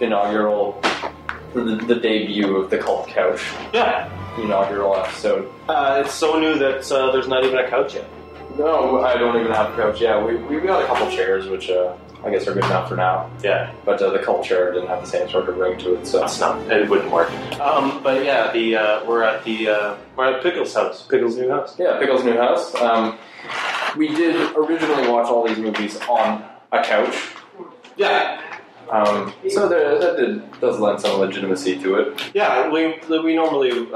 inaugural, the debut of the Cult Couch. Yeah. Inaugural episode. It's so new that there's not even a couch yet. No, I don't even have a couch. Yeah, we got a couple chairs, which I guess are good enough for now. Yeah. But the Cult chair didn't have the same sort of ring to it, so It wouldn't work. But yeah, we're at Pickle's house. Pickle's new house. Yeah, Pickle's new house. We did originally watch all these movies on a couch. Yeah. So that does lend some legitimacy to it. Yeah, we normally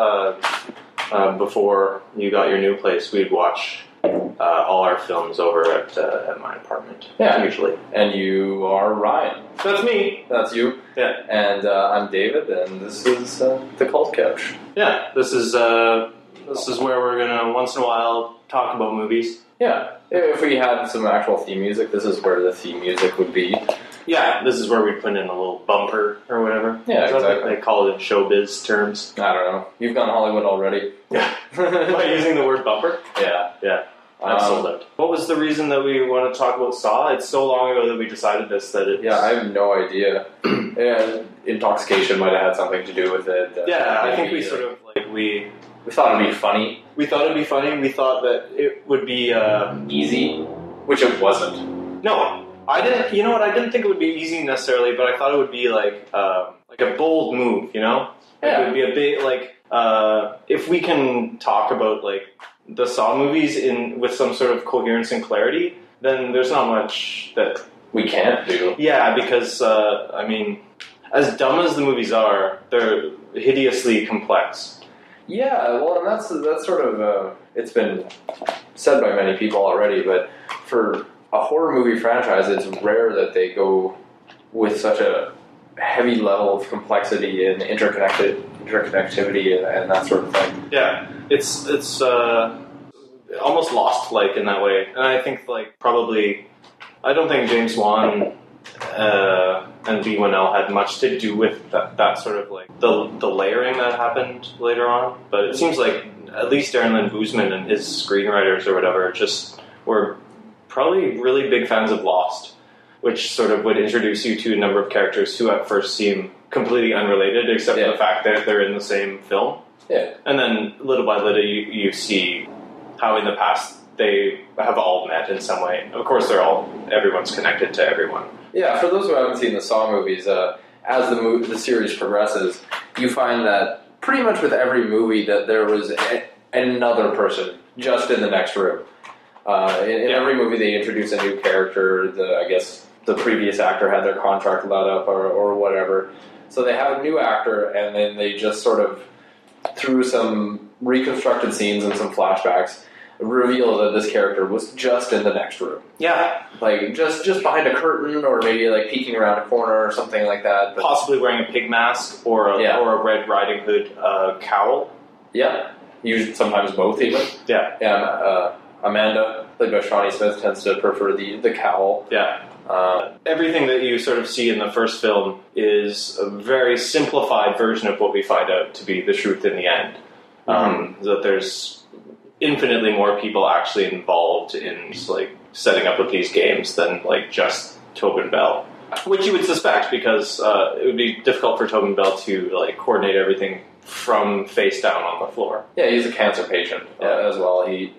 before you got your new place, we'd watch all our films over at my apartment. Yeah, usually. And you are Ryan. That's me. That's you. Yeah. And I'm David, and this is the Cult Couch. Yeah. This is where we're gonna once in a while talk about movies. Yeah. If we had some actual theme music, this is where the theme music would be. Yeah, this is where we put in a little bumper or whatever. Yeah, is that exactly. what they call it in showbiz terms. I don't know. You've gone Hollywood already. Yeah. By using the word bumper? Yeah. Yeah. I'm sold out. What was the reason that we want to talk about Saw? It's so long ago that we decided this that it's... Yeah, I have no idea. Yeah, intoxication might have had something to do with it. I think we sort of we thought it'd be funny. We thought it'd be funny. We thought that it would be easy, which it wasn't. No, I didn't. You know what? I didn't think it would be easy necessarily, but I thought it would be like a bold move. You know, yeah. It would be a bit if we can talk about the Saw movies with some sort of coherence and clarity, then there's not much that we can't do. Yeah, because I mean, as dumb as the movies are, they're hideously complex. Yeah, well, and that's sort of it's been said by many people already, but for a horror movie franchise, it's rare that they go with such a heavy level of complexity and interconnectivity and that sort of thing. Yeah, it's almost lost in that way, and I think probably I don't think James Wan and Leigh Whannell had much to do with that sort of the layering that happened later on, but it seems like at least Darren Lynn Bousman and his screenwriters or whatever just were probably really big fans of Lost, which sort of would introduce you to a number of characters who at first seem completely unrelated except for the fact that they're in the same film. Yeah. And then little by little you see how in the past they have all met in some way. Of course everyone's connected to everyone. Yeah, for those who haven't seen the Saw movies, as the series progresses, you find that pretty much with every movie that there was another person just in the next room. In every movie they introduce a new character. I guess the previous actor had their contract let up or whatever. So they have a new actor, and then they just sort of, through some reconstructed scenes and some flashbacks, reveal that this character was just in the next room. Yeah. Just behind a curtain, or maybe peeking around a corner or something like that. But possibly wearing a pig mask or a Red Riding Hood cowl. Yeah. Usually, sometimes both even. Yeah. And Amanda, played by Shawnee Smith, tends to prefer the cowl. Yeah. Everything that you sort of see in the first film is a very simplified version of what we find out to be the truth in the end. That there's infinitely more people actually involved in setting up with these games than just Tobin Bell, which you would suspect because it would be difficult for Tobin Bell to coordinate everything from face down on the floor. Yeah, he's a cancer patient as well. He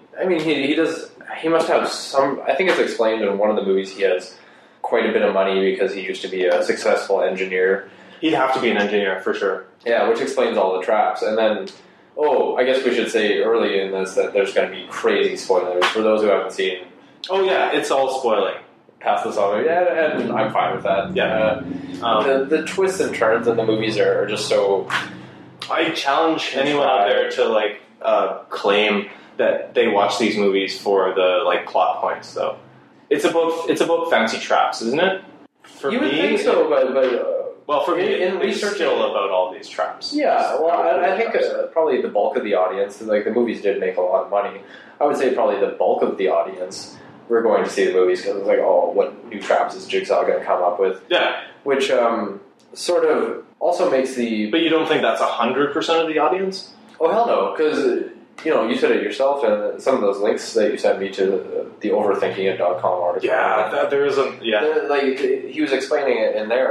must have some. I think it's explained in one of the movies. He has quite a bit of money because he used to be a successful engineer. He'd have to be an engineer for sure. Yeah, which explains all the traps. And then, I guess we should say early in this that there's going to be crazy spoilers for those who haven't seen. Oh yeah, it's all spoiling. Past this already. Yeah, and I'm fine with that. Yeah. The twists and turns in the movies are just so. I challenge anyone out there to claim that they watch these movies for the plot points, though. It's about fancy traps, isn't it? You would think so, but for me, in research, still about all these traps. Yeah, well, I think probably the bulk of the audience, the movies did make a lot of money. I would say probably the bulk of the audience were going to see the movies because it's what new traps is Jigsaw going to come up with? Yeah, which sort of also makes the. But you don't think that's 100% of the audience? Oh hell no, because. You said it yourself, and some of those links that you sent me to the overthinking.com article. Yeah, there is a... Yeah. He was explaining it in there that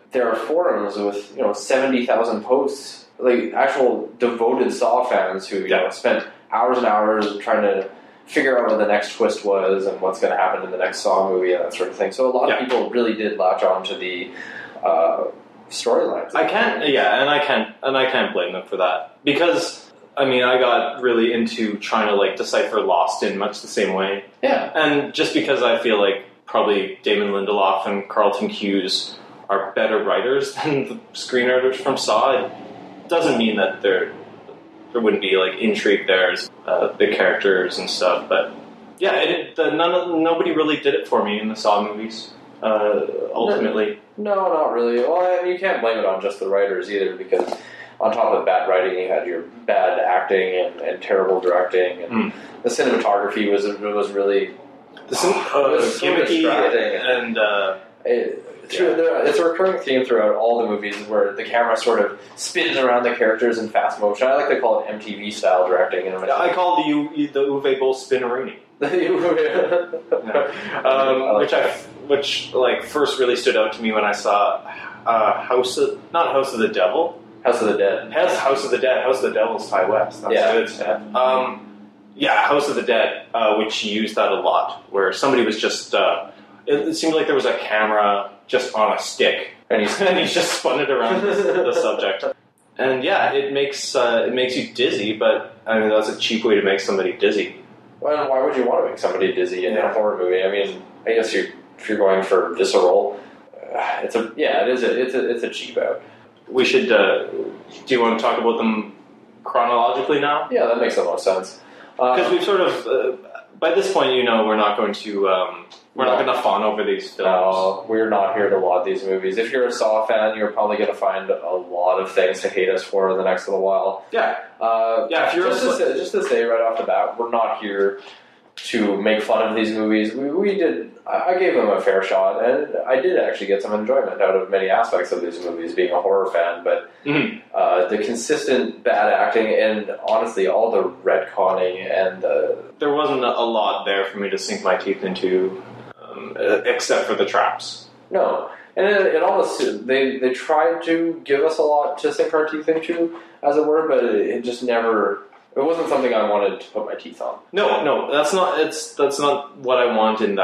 there are forums with 70,000 posts, like actual devoted Saw fans who spent hours and hours trying to figure out what the next twist was and what's going to happen in the next Saw movie and that sort of thing. So a lot of people really did latch on to the storylines. I can't blame them for that, because I mean, I got really into trying to like decipher Lost in much the same way. Yeah, and just because I feel like probably Damon Lindelof and Carlton Cuse are better writers than the screenwriters from Saw, it doesn't mean that there wouldn't be like intrigue there, the characters and stuff. But yeah, nobody really did it for me in the Saw movies. Ultimately, no, not really. Well, I mean, you can't blame it on just the writers either, because on top of bad writing, you had your bad acting and terrible directing, and the cinematography was really gimmicky and. It's a recurring theme throughout all the movies where the camera sort of spins around the characters in fast motion. I like to call it MTV style directing. I call the Uwe Boll spinnerini. Which first really stood out to me when I saw House of the Devil. House of the Dead. House of the Dead. House of the Devil's Ty West. That's good stuff. House of the Dead, which used that a lot, where somebody was just. It seemed like there was a camera just on a stick, and he's just spun it around the subject. And yeah, it makes you dizzy, but I mean that's a cheap way to make somebody dizzy. Well, why would you want to make somebody dizzy in a horror movie? I mean, I guess if you're going for visceral, it's a cheap out. We should. Do you want to talk about them chronologically now? Yeah, that makes the most sense. Because we've sort of by this point, we're not going to. We're not going to fawn over these films. No, we're not here to laud these movies. If you're a Saw fan, you're probably going to find a lot of things to hate us for in the next little while. Yeah. If you're just to say right off the bat, we're not here to make fun of these movies. I gave them a fair shot, and I did actually get some enjoyment out of many aspects of these movies, being a horror fan, but the consistent bad acting and, honestly, all the retconning and there wasn't a lot there for me to sink my teeth into, except for the traps. No. And it almost, they tried to give us a lot to sink our teeth into, as it were, but it just never... It wasn't something I wanted to put my teeth on. No, that's not what I want in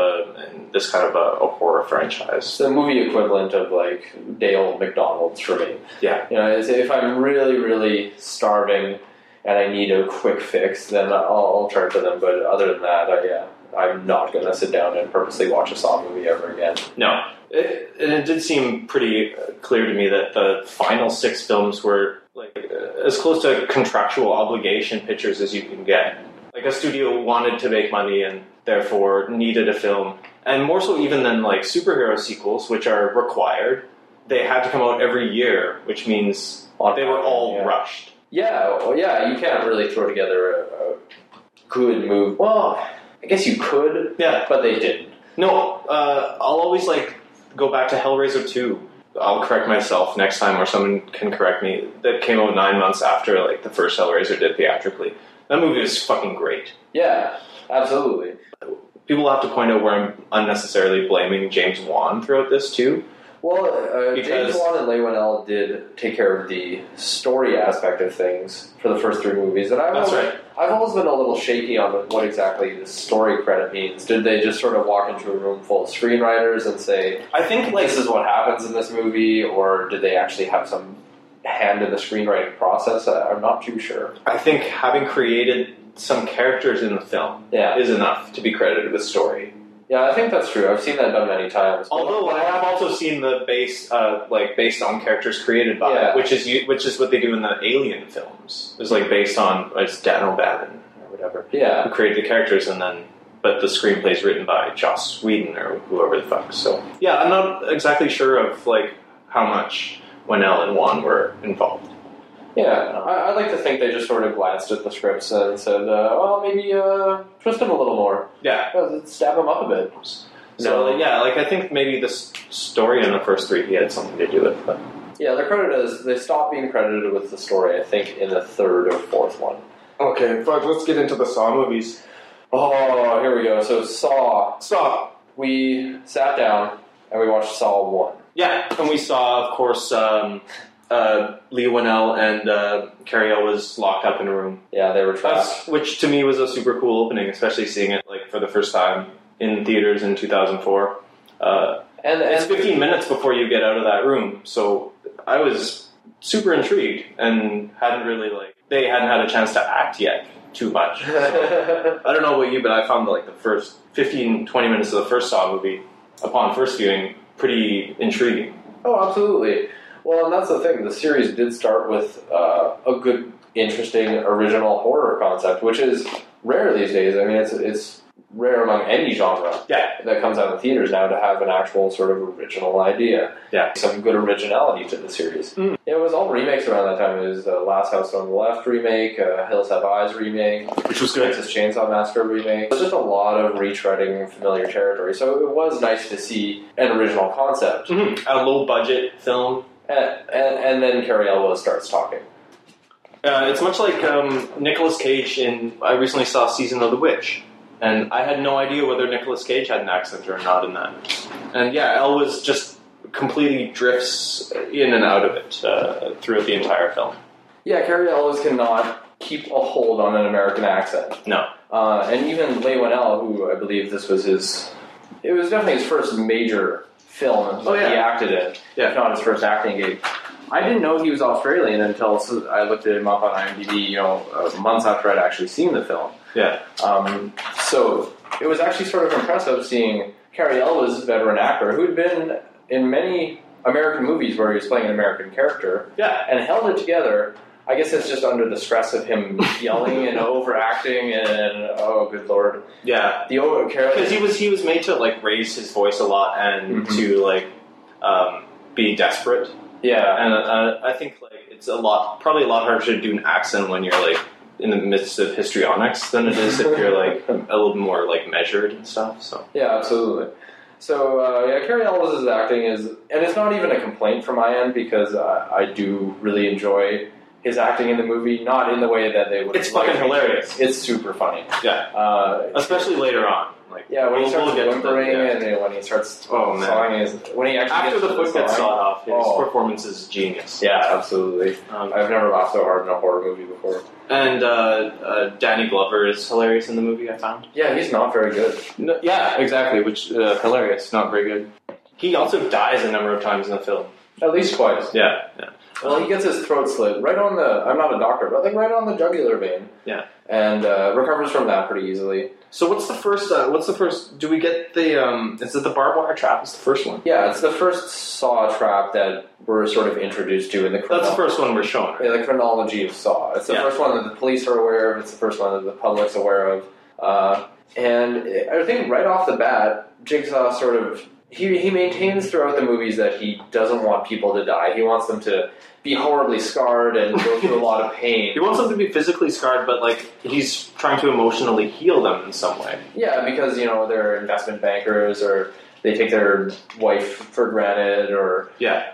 this kind of a horror franchise. It's the movie equivalent of like Dale McDonald's for me. Yeah. If I'm really, really starving and I need a quick fix, then I'll turn to them. But other than that, I'm not going to sit down and purposely watch a Saw movie ever again. No. It did seem pretty clear to me that the final 6 films were like as close to contractual obligation pictures as you can get. Like a studio wanted to make money and therefore needed a film. And more so even than like superhero sequels, which are required, they had to come out every year, which means they were all rushed. Yeah, well, you can't really throw together a good movie. Well, I guess you could, but they didn't. No, I'll always go back to Hellraiser 2. I'll correct myself next time, or someone can correct me. That came out 9 months after the first Hellraiser did theatrically. That movie was fucking great. Yeah, absolutely. People have to point out where I'm unnecessarily blaming James Wan throughout this too. Well, James Wan and Leigh Whannell did take care of the story aspect of things for the first 3 movies, and I've always been a little shaky on what exactly the story credit means. Did they just sort of walk into a room full of screenwriters and say, I think this is what happens in this movie, or did they actually have some hand in the screenwriting process? I'm not too sure. I think having created some characters in the film is enough to be credited with story. Yeah, I think that's true. I've seen that done many times. Although I have also seen the based on characters created by, which is what they do in the Alien films. It's based on Dan O'Bannon or whatever. Yeah, who created the characters, but the screenplay's written by Joss Whedon or whoever the fuck. So yeah, I'm not exactly sure of how much Whannell and Wan were involved. Yeah, I like to think they just sort of glanced at the scripts and said, maybe twist them a little more. Yeah. Stab them up a bit. So, I think maybe the story in the first 3 he had something to do with. But. Yeah, they're credited they stopped being credited with the story, I think, in the 3rd or 4th one. Okay, fuck, let's get into the Saw movies. Oh, here we go. So, Saw. We sat down and we watched Saw 1. Yeah, and we saw, of course, Leah Whannell and Carrie Elwes locked up in a room. Yeah, they were trapped. Which to me was a super cool opening, especially seeing it like for the first time in theaters in 2004. And it's 15 minutes before you get out of that room, so I was super intrigued and they hadn't had a chance to act yet too much. So, I don't know about you, but I found the first 15, 20 minutes of the first Saw movie, upon first viewing, pretty intriguing. Oh, absolutely. Well, and that's the thing. The series did start with a good, interesting, original horror concept, which is rare these days. I mean, it's rare among any genre that comes out in theaters now to have an actual sort of original idea. Yeah. Some good originality to the series. Mm. It was all remakes around that time. It was Last House on the Left remake, Hills Have Eyes remake, which was good. Texas Chainsaw Massacre remake. It was just a lot of retreading familiar territory. So it was nice to see an original concept. Mm-hmm. A low-budget film. And then Carrie Elwes starts talking. It's much like Nicolas Cage I recently saw Season of the Witch. And I had no idea whether Nicolas Cage had an accent or not in that. And yeah, Elwes just completely drifts in and out of it throughout the entire film. Yeah, Carrie Elwes cannot keep a hold on an American accent. No. And even Leigh Whannell, who I believe this was it was definitely his first major film he acted in, if not his first acting gig. I didn't know he was Australian until I looked him up on IMDb, months after I'd actually seen the film. Yeah. So it was actually sort of impressive seeing Carrie Elwes, veteran actor, who'd been in many American movies where he was playing an American character, and held it together. I guess it's just under the stress of him yelling and overacting and oh, good lord, because he was made to raise his voice a lot and to be desperate. Yeah, and I think it's probably a lot harder to do an accent when you're in the midst of histrionics than it is if you're a little more measured and stuff. So yeah, absolutely. So Carrie Elwes' acting and it's not even a complaint from my end because I do really enjoy his acting in the movie, not in the way that they would. It's fucking hilarious. It's super funny. Yeah, especially later on. When he starts whimpering and when he starts sawing when he actually after gets the foot gets sawed off, his performance is genius. Yeah, absolutely. I've never laughed so hard in a horror movie before. And Danny Glover is hilarious in the movie, I found. Yeah, he's not very good. No, yeah, exactly, which hilarious, not very good. He also dies a number of times in the film. At least twice. Yeah. Well, he gets his throat slit right on I'm not a doctor, but right on the jugular vein. Yeah. And recovers from that pretty easily. So what's the first, do we get is it the barbed wire trap? It's the first one? Yeah, it's the first Saw trap that we're sort of introduced to in the chronology. That's the first one we're shown. Right? Yeah, the chronology of Saw. It's the first one that the police are aware of, it's the first one that the public's aware of. And I think right off the bat, Jigsaw sort of, he maintains throughout the movies that he doesn't want people to die. He wants them to be horribly scarred and go through a lot of pain. He wants them to be physically scarred, but he's trying to emotionally heal them in some way. Yeah, because they're investment bankers, or they take their wife for granted, or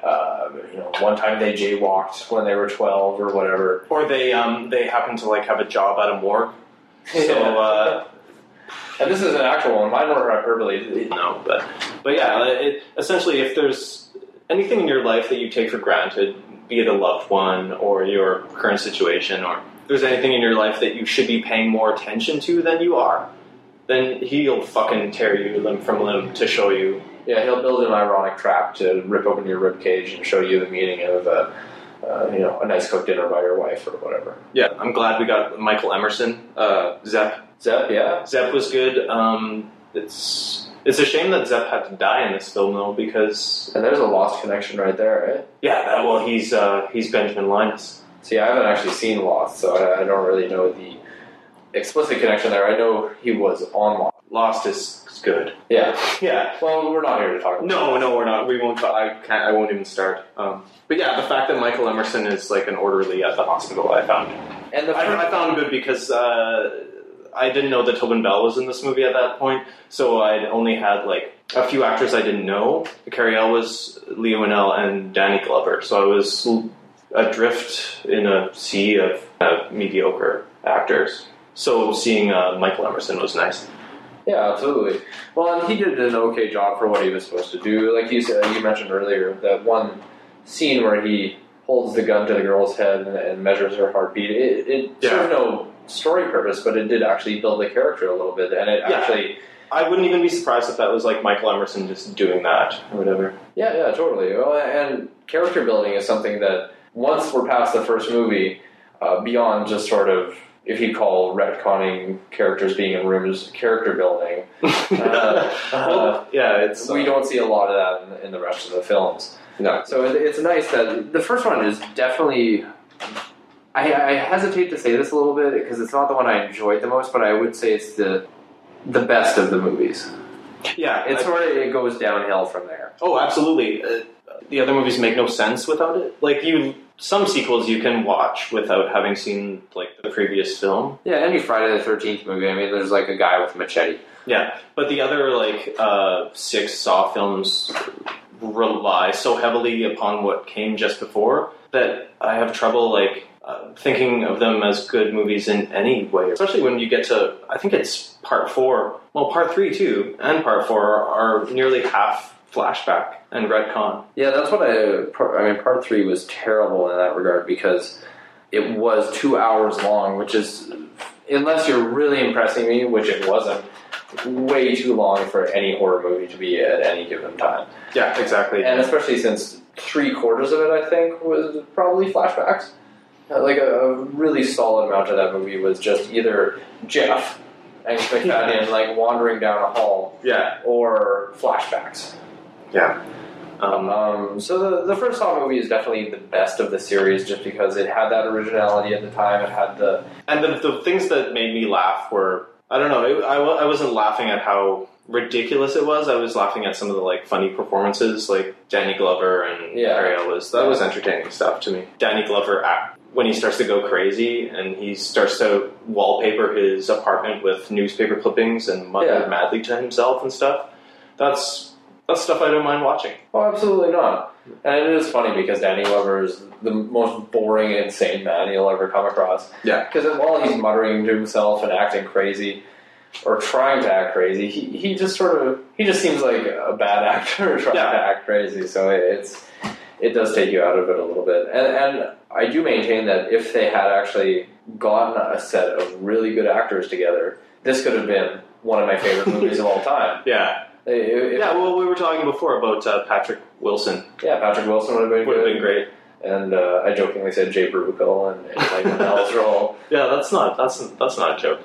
one time they jaywalked when they were 12 or whatever, or they happen to have a job at a morgue. So. And this is an actual one. Mine were hyperbole. No, but yeah, essentially, if there's anything in your life that you take for granted, be it a loved one or your current situation, or if there's anything in your life that you should be paying more attention to than you are, then he'll fucking tear you limb from limb to show you. Yeah, he'll build an ironic trap to rip open your rib cage and show you the meaning of a nice cooked dinner by your wife or whatever. Yeah, I'm glad we got Michael Emerson, Zepp. Zepp, yeah. Zepp was good. It's a shame that Zepp had to die in this film, though, because... And there's a lost connection right there, right? Yeah, he's Benjamin Linus. See, I haven't actually seen Lost, so I don't really know the explicit connection there. I know he was on Lost. Lost is good. Yeah. Yeah. Well, we're not here to talk about No, we're not. We won't. I won't even start. But yeah, the fact that Michael Emerson is an orderly at the hospital, I found. And I found good because... I didn't know that Tobin Bell was in this movie at that point, so I'd only had a few actors I didn't know: Carrie Elwes, Leah Whannell, and Danny Glover. So I was adrift in a sea of mediocre actors. So seeing Michael Emerson was nice. Yeah, absolutely. Well, and he did an okay job for what he was supposed to do. Like you said, you mentioned earlier, that one scene where he holds the gun to the girl's head and measures her heartbeat. It served no story purpose, but it did actually build the character a little bit, and it actually. I wouldn't even be surprised if that was like Michael Emerson just doing that or whatever. Yeah, totally. Well, and character building is something that once we're past the first movie, beyond just sort of, if you call retconning characters being in rooms character building, it's we don't see a lot of that in the rest of the films. No. So it's nice that the first one is definitely. I hesitate to say this a little bit because it's not the one I enjoyed the most, but I would say it's the best of the movies. Yeah, it goes downhill from there. Oh, absolutely. The other movies make no sense without it. Like some sequels you can watch without having seen like the previous film. Yeah, any Friday the 13th movie. I mean, there's like a guy with a machete. Yeah, but the other like 6 Saw films rely so heavily upon what came just before that I have trouble like thinking of them as good movies in any way. Especially when you get to, I think it's part 4. Well, part 3 too, and part 4 are nearly half flashback and retcon. Yeah, that's what I mean, part 3 was terrible in that regard because it was 2 hours long, which is, unless you're really impressing me, which it wasn't, way too long for any horror movie to be at any given time. Yeah, exactly. And especially since 3/4 of it, I think, was probably flashbacks. Like a really solid amount of that movie was just either Jeff and McFadden like wandering down a hall, or flashbacks. Yeah. So the first Saw movie is definitely the best of the series, just because it had that originality at the time. It had the things that made me laugh were, I don't know, I wasn't laughing at how ridiculous it was. I was laughing at some of the like funny performances, like Danny Glover and Ariel was entertaining stuff to me. Danny Glover when he starts to go crazy and he starts to wallpaper his apartment with newspaper clippings and mutter madly to himself and stuff. That's stuff I don't mind watching. Oh, absolutely not. And it is funny because Danny Glover is the most boring, insane man you'll ever come across. Yeah. Because while he's muttering to himself and acting crazy, or trying to act crazy, he just seems like a bad actor trying to act crazy. So it does take you out of it a little bit. And I do maintain that if they had actually gotten a set of really good actors together, this could have been one of my favorite movies of all time. Yeah. Well, we were talking before about Patrick Wilson. Yeah, Patrick Wilson would have been great. And I jokingly said Jay Baruchel and like Nell's role. Yeah, that's not a joke.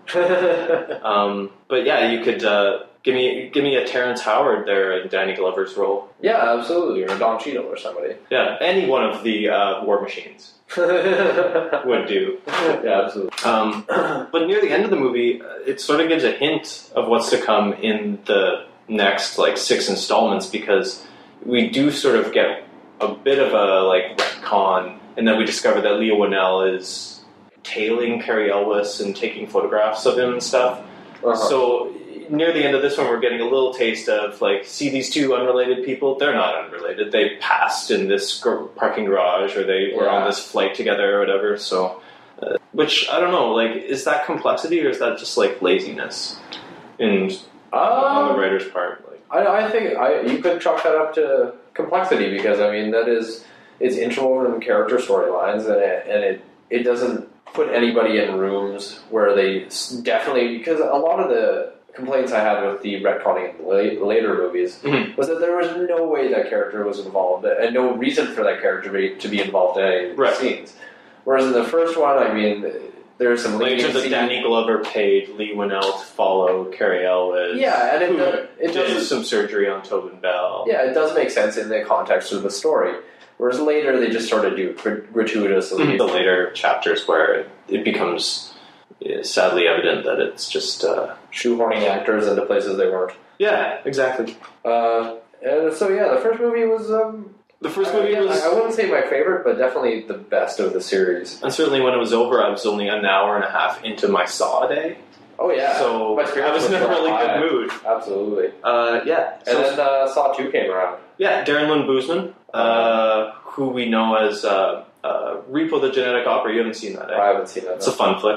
But yeah, you could give me a Terrence Howard there in Danny Glover's role. Yeah, absolutely, or Don Cheadle or somebody. Yeah, any one of the War Machines would do. Yeah, absolutely. But near the end of the movie, it sort of gives a hint of what's to come in the next like 6 installments, because we do sort of get a bit of a like retcon, and then we discover that Leah Whannell is tailing Cary Elwes and taking photographs of him and stuff. So near the end of this one, we're getting a little taste of like, see these 2 unrelated people? They're not unrelated. They passed in this parking garage, or they were on this flight together or whatever. So, which I don't know. Like, is that complexity, or is that just like laziness on the writer's part? Like, I think you could chalk that up to complexity, because I mean it's interwoven in character storylines, and it doesn't put anybody in rooms where they definitely, because a lot of the complaints I had with the retconning in later movies was that there was no way that character was involved, and no reason for that character to be involved in any of the scenes. Whereas in the first one, I mean, there's some leniency. Like Danny Glover paid Leigh Whannell to follow Cary Elwes. Yeah, and it did some surgery on Tobin Bell. Yeah, it does make sense in the context of the story. Whereas later, they just sort of do gratuitously. The later chapters where it becomes sadly evident that it's just shoehorning actors into places they weren't. Yeah, exactly. And so the first movie was. The first movie was. I wouldn't say my favorite, but definitely the best of the series. And certainly when it was over, I was only an hour and a half into my Saw day. Oh yeah, so I was in a really good mood. Absolutely. Yeah. And then Saw 2 came around. Yeah, Darren Lynn Bousman, who we know as Repo the Genetic Opera. You haven't seen that, eh? I haven't seen that. It's a fun flick.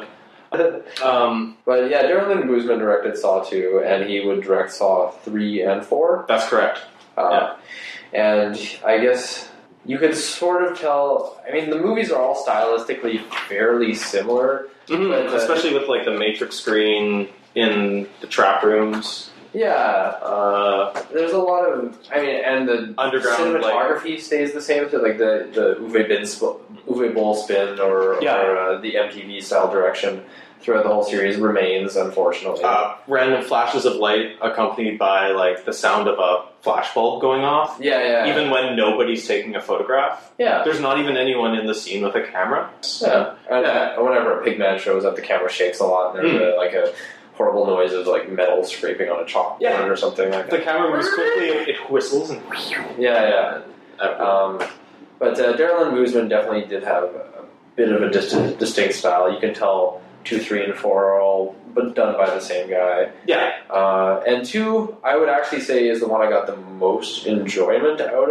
But yeah, Darren Lynn Bousman directed Saw 2, and he would direct Saw 3 and 4. That's correct. And I guess you could sort of tell. I mean, the movies are all stylistically fairly similar, But, especially with like the Matrix screen in the trap rooms. Yeah, there's a lot of. I mean, and the underground cinematography stays the same. So like the Uwe Boll spin or the MTV style direction throughout the whole series remains, unfortunately. Random flashes of light accompanied by like the sound of a flashbulb going off. Yeah. Even when nobody's taking a photograph. Yeah. There's not even anyone in the scene with a camera. Yeah. And whenever a pigman shows up, the camera shakes a lot, and there's like a horrible noise of like metal scraping on a chalkboard or something like that. The camera moves quickly, it whistles and But Darren Lynn Bousman definitely did have a bit of a distinct style. You can tell 2, 3, and 4 are all but done by the same guy. Yeah. And 2, I would actually say, is the one I got the most enjoyment out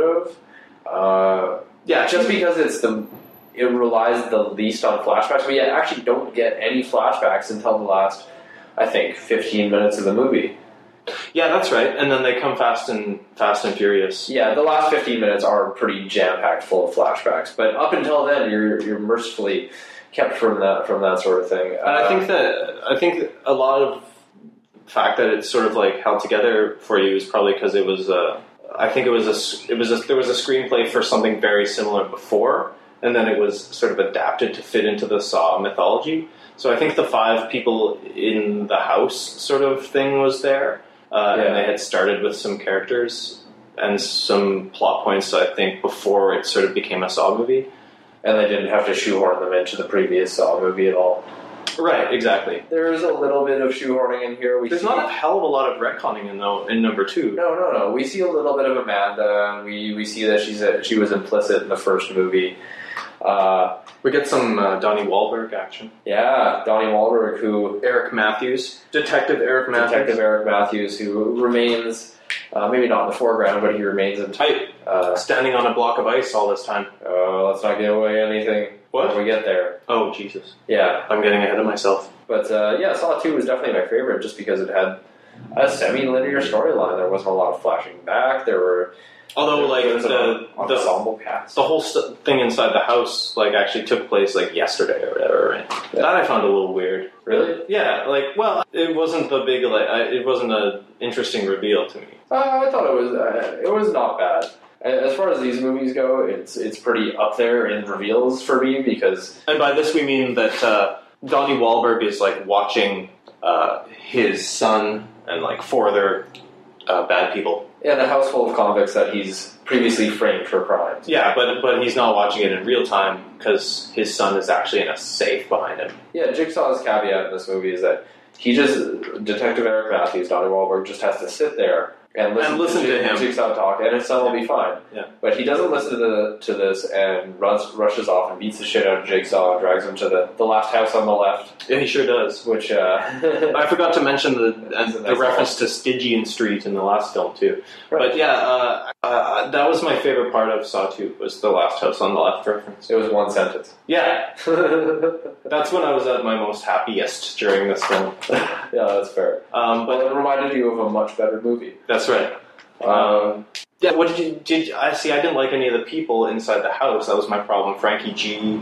of. Just because it relies the least on flashbacks. But you actually don't get any flashbacks until the last, I think, 15 minutes of the movie. Yeah, that's right. And then they come fast and furious. Yeah, the last 15 minutes are pretty jam-packed full of flashbacks. But up until then, you're mercifully kept from that sort of thing. And I think a lot of the fact that it's sort of like held together for you is probably because it was there was a screenplay for something very similar before, and then it was sort of adapted to fit into the Saw mythology. So I think the 5 people in the house sort of thing was there, and they had started with some characters and some plot points, I think, before it sort of became a Saw movie. And they didn't have to shoehorn them into the previous Saw movie at all. Right, exactly. There's a little bit of shoehorning in here. There's not a hell of a lot of retconning in number 2. No. We see a little bit of Amanda. We see that she was implicit in the first movie. We get some Donnie Wahlberg action. Yeah, Donnie Wahlberg, Detective Eric Matthews, who remains maybe not in the foreground, but he remains in tight, standing on a block of ice all this time. Let's not give away anything when we get there. Oh, Jesus. Yeah. I'm getting ahead of myself. But Saw 2 was definitely my favorite just because it had a semi-linear storyline. There wasn't a lot of flashing back. There were... Although, like, the ensemble cast. The whole thing inside the house, like, actually took place, like, yesterday or whatever, right? Yeah. That I found a little weird. Really? Yeah, like, well, it wasn't the big, like, it wasn't an interesting reveal to me. I thought it was not bad. As far as these movies go, it's pretty up there in reveals for me because... And by this we mean that Donnie Wahlberg is, like, watching his son and, like, 4 other bad people. Yeah, the house full of convicts that he's previously framed for crimes. Yeah, but he's not watching it in real time because his son is actually in a safe behind him. Yeah, Jigsaw's caveat in this movie is that Detective Eric Matthews, Donnie Wahlberg, just has to sit there and listen to him. Jigsaw talk, and his son will be fine. Yeah. But he doesn't listen to this and rushes off and beats the shit out of Jigsaw and drags him to the last house on the left. Yeah, he sure does. Which I forgot to mention the reference to Stygian Street in the last film too. Right. But yeah, that was my favorite part of Saw 2 was the last house on the left reference. It was one sentence. Yeah. That's when I was at my most happiest during this film. Yeah, that's fair. But it reminded you of a much better movie. That's right. Yeah, what did I see? I didn't like any of the people inside the house. That was my problem. Frankie G.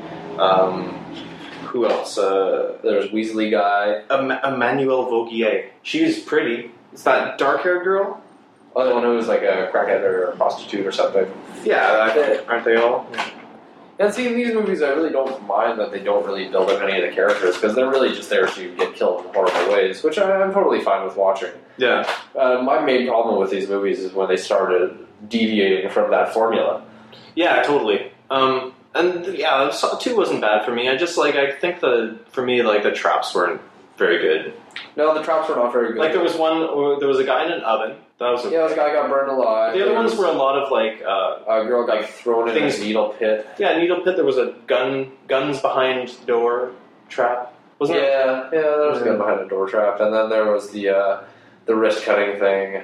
Who else? There's Weasley guy. Emmanuelle Vaugier. She's pretty. It's that dark-haired girl. Oh, the one who was like a crackhead or a prostitute or something. Yeah, aren't they all? And see, in these movies, I really don't mind that they don't really build up any of the characters, because they're really just there to get killed in horrible ways, which I'm totally fine with watching. Yeah. My main problem with these movies is when they started deviating from that formula. Yeah, totally. And yeah, Saw 2 wasn't bad for me. I think the traps weren't very good. No, the traps were not very good. Like there was a guy in an oven. This guy got burned alive. The other ones were a lot of like a girl got thrown in a needle pit. Yeah, needle pit. There was a guns behind door trap. Wasn't there? Yeah, there was a gun behind a door trap, and then there was the wrist cutting thing.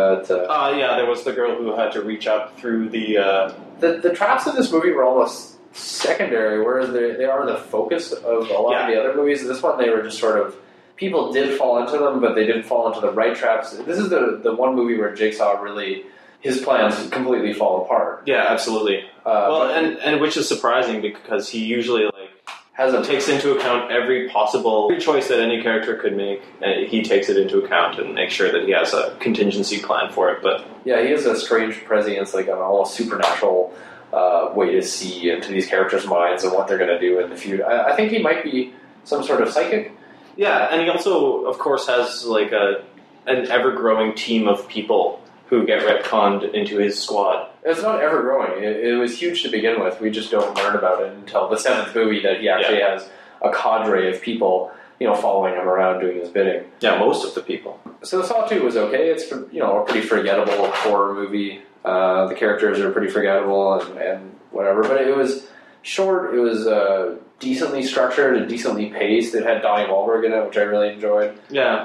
Yeah, there was the girl who had to reach up through the traps in this movie were almost secondary, whereas they are the focus of a lot of the other movies. This one, they were just sort of, people did fall into them, but they didn't fall into the right traps. This is the one movie where Jigsaw really, his plans completely fall apart. Yeah, absolutely. And which is surprising because he usually takes into account every choice that any character could make, and he takes it into account and makes sure that he has a contingency plan for it. But yeah, he has a strange prescience, like an almost supernatural way to see into these characters' minds and what they're going to do in the future. I think he might be some sort of psychic. Yeah, and he also, of course, has like an ever-growing team of people who get retconned into his squad. It's not ever growing. It was huge to begin with. We just don't learn about it until the 7th movie that he actually has a cadre of people, following him around doing his bidding. Yeah, most of the people. So Saw 2 was okay. It's, a pretty forgettable horror movie. The characters are pretty forgettable and whatever. But it was short. It was decently structured and decently paced. It had Donnie Wahlberg in it, which I really enjoyed. Yeah.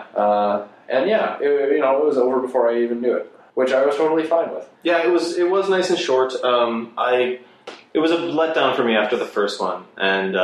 It was over before I even knew it, which I was totally fine with. Yeah, it was nice and short. It was a letdown for me after the first one, and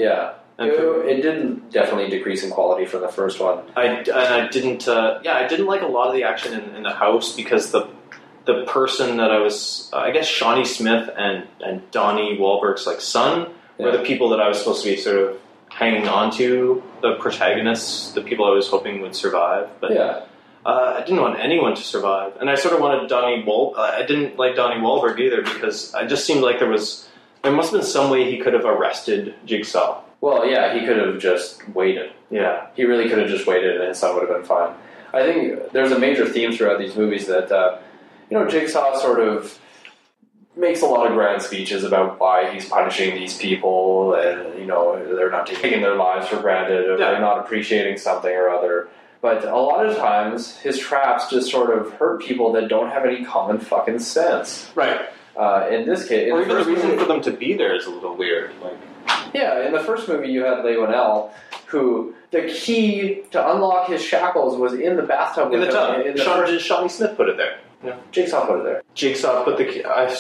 it didn't definitely decrease in quality from the first one. I didn't like a lot of the action in the house because the person that I was, I guess Shawnee Smith and Donnie Wahlberg's son were the people that I was supposed to be sort of hanging on to, the protagonists, the people I was hoping would survive, but. Yeah. I didn't want anyone to survive, and I sort of wanted I didn't like Donnie Wahlberg either because it just seemed like there must have been some way he could have arrested Jigsaw. Well, yeah, he could have just waited. Yeah, he really could have just waited, and his son would have been fine. I think there's a major theme throughout these movies that Jigsaw sort of makes a lot of grand speeches about why he's punishing these people, and they're not taking their lives for granted, or they're not appreciating something or other. But a lot of times, his traps just sort of hurt people that don't have any common fucking sense. Right. In this case... Or even the reason for them to be there is a little weird. Yeah, in the first movie you had Leigh Whannell, who the key to unlock his shackles was in the bathtub with him. Shawnee Smith put it there. Yeah. Jigsaw put it there. Jigsaw put the key...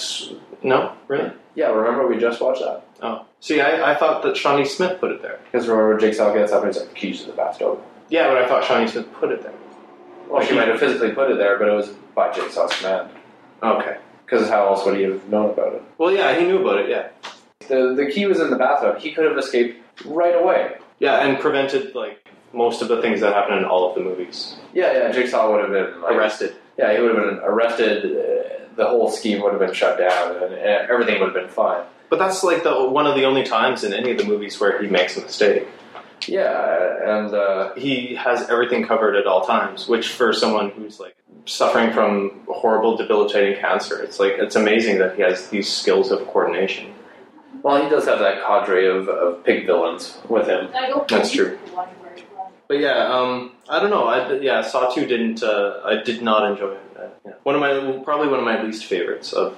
No? Really? Yeah, remember we just watched that. Oh. See, I thought that Shawnee Smith put it there. Because remember, Jigsaw gets up and he's like, keys to the bathtub. Yeah, but I thought Shawnee Smith put it there. Well, she might have physically put it there, but it was by Jigsaw's command. Okay. Because how else would he have known about it? Well, yeah, he knew about it, yeah. The key was in the bathtub. He could have escaped right away. Yeah, and prevented, most of the things that happen in all of the movies. Yeah, Jigsaw would have been... arrested. Yeah, he would have been arrested. The whole scheme would have been shut down, and everything would have been fine. But that's, one of the only times in any of the movies where he makes a mistake. Yeah, and he has everything covered at all times, which for someone who's suffering from horrible, debilitating cancer, it's amazing that he has these skills of coordination. Well, he does have that cadre of pig villains with him. That's true. But yeah, I don't know. Saw 2 didn't. I did not enjoy it. Probably one of my least favorites of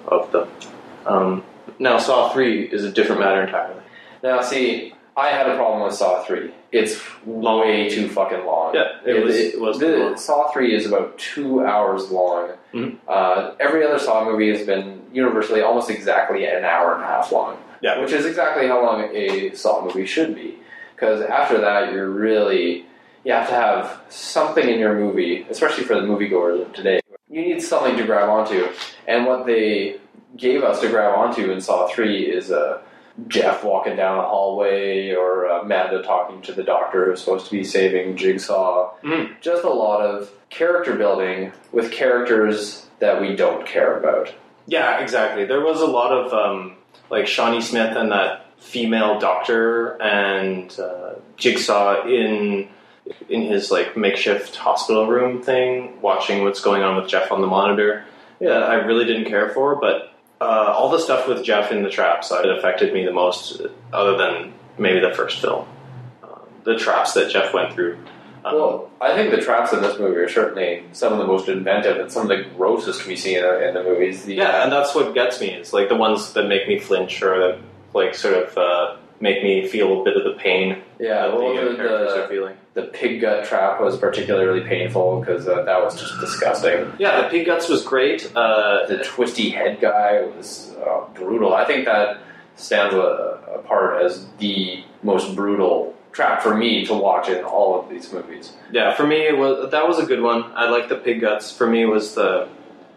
them. Now Saw 3 is a different matter entirely. Now, see. I had a problem with Saw 3. It's way too fucking long. Yeah, it was long. Saw 3 is about 2 hours long. Mm-hmm. Every other Saw movie has been universally almost exactly an hour and a half long. Yeah. Which is exactly how long a Saw movie should be. Because after that, you have to have something in your movie, especially for the moviegoers of today. You need something to grab onto. And what they gave us to grab onto in Saw 3 is Jeff walking down a hallway, or Amanda talking to the doctor who's supposed to be saving Jigsaw. Mm. Just a lot of character building with characters that we don't care about. Yeah, exactly. There was a lot of Shawnee Smith and that female doctor and Jigsaw in his makeshift hospital room thing, watching what's going on with Jeff on the monitor. Yeah, I really didn't care for, but all the stuff with Jeff in the traps that affected me the most, other than maybe the first film. The traps that Jeff went through. Well, I think the traps in this movie are certainly some of the most inventive and some of the grossest we see in the movies. And that's what gets me. It's the ones that make me flinch, or that make me feel a bit of the pain that the characters are feeling. The pig gut trap was particularly painful because that was just disgusting. Yeah, the pig guts was great. The twisty head guy was brutal. I think that stands apart as the most brutal trap for me to watch in all of these movies. Yeah, for me that was a good one. I like the pig guts. For me, it was the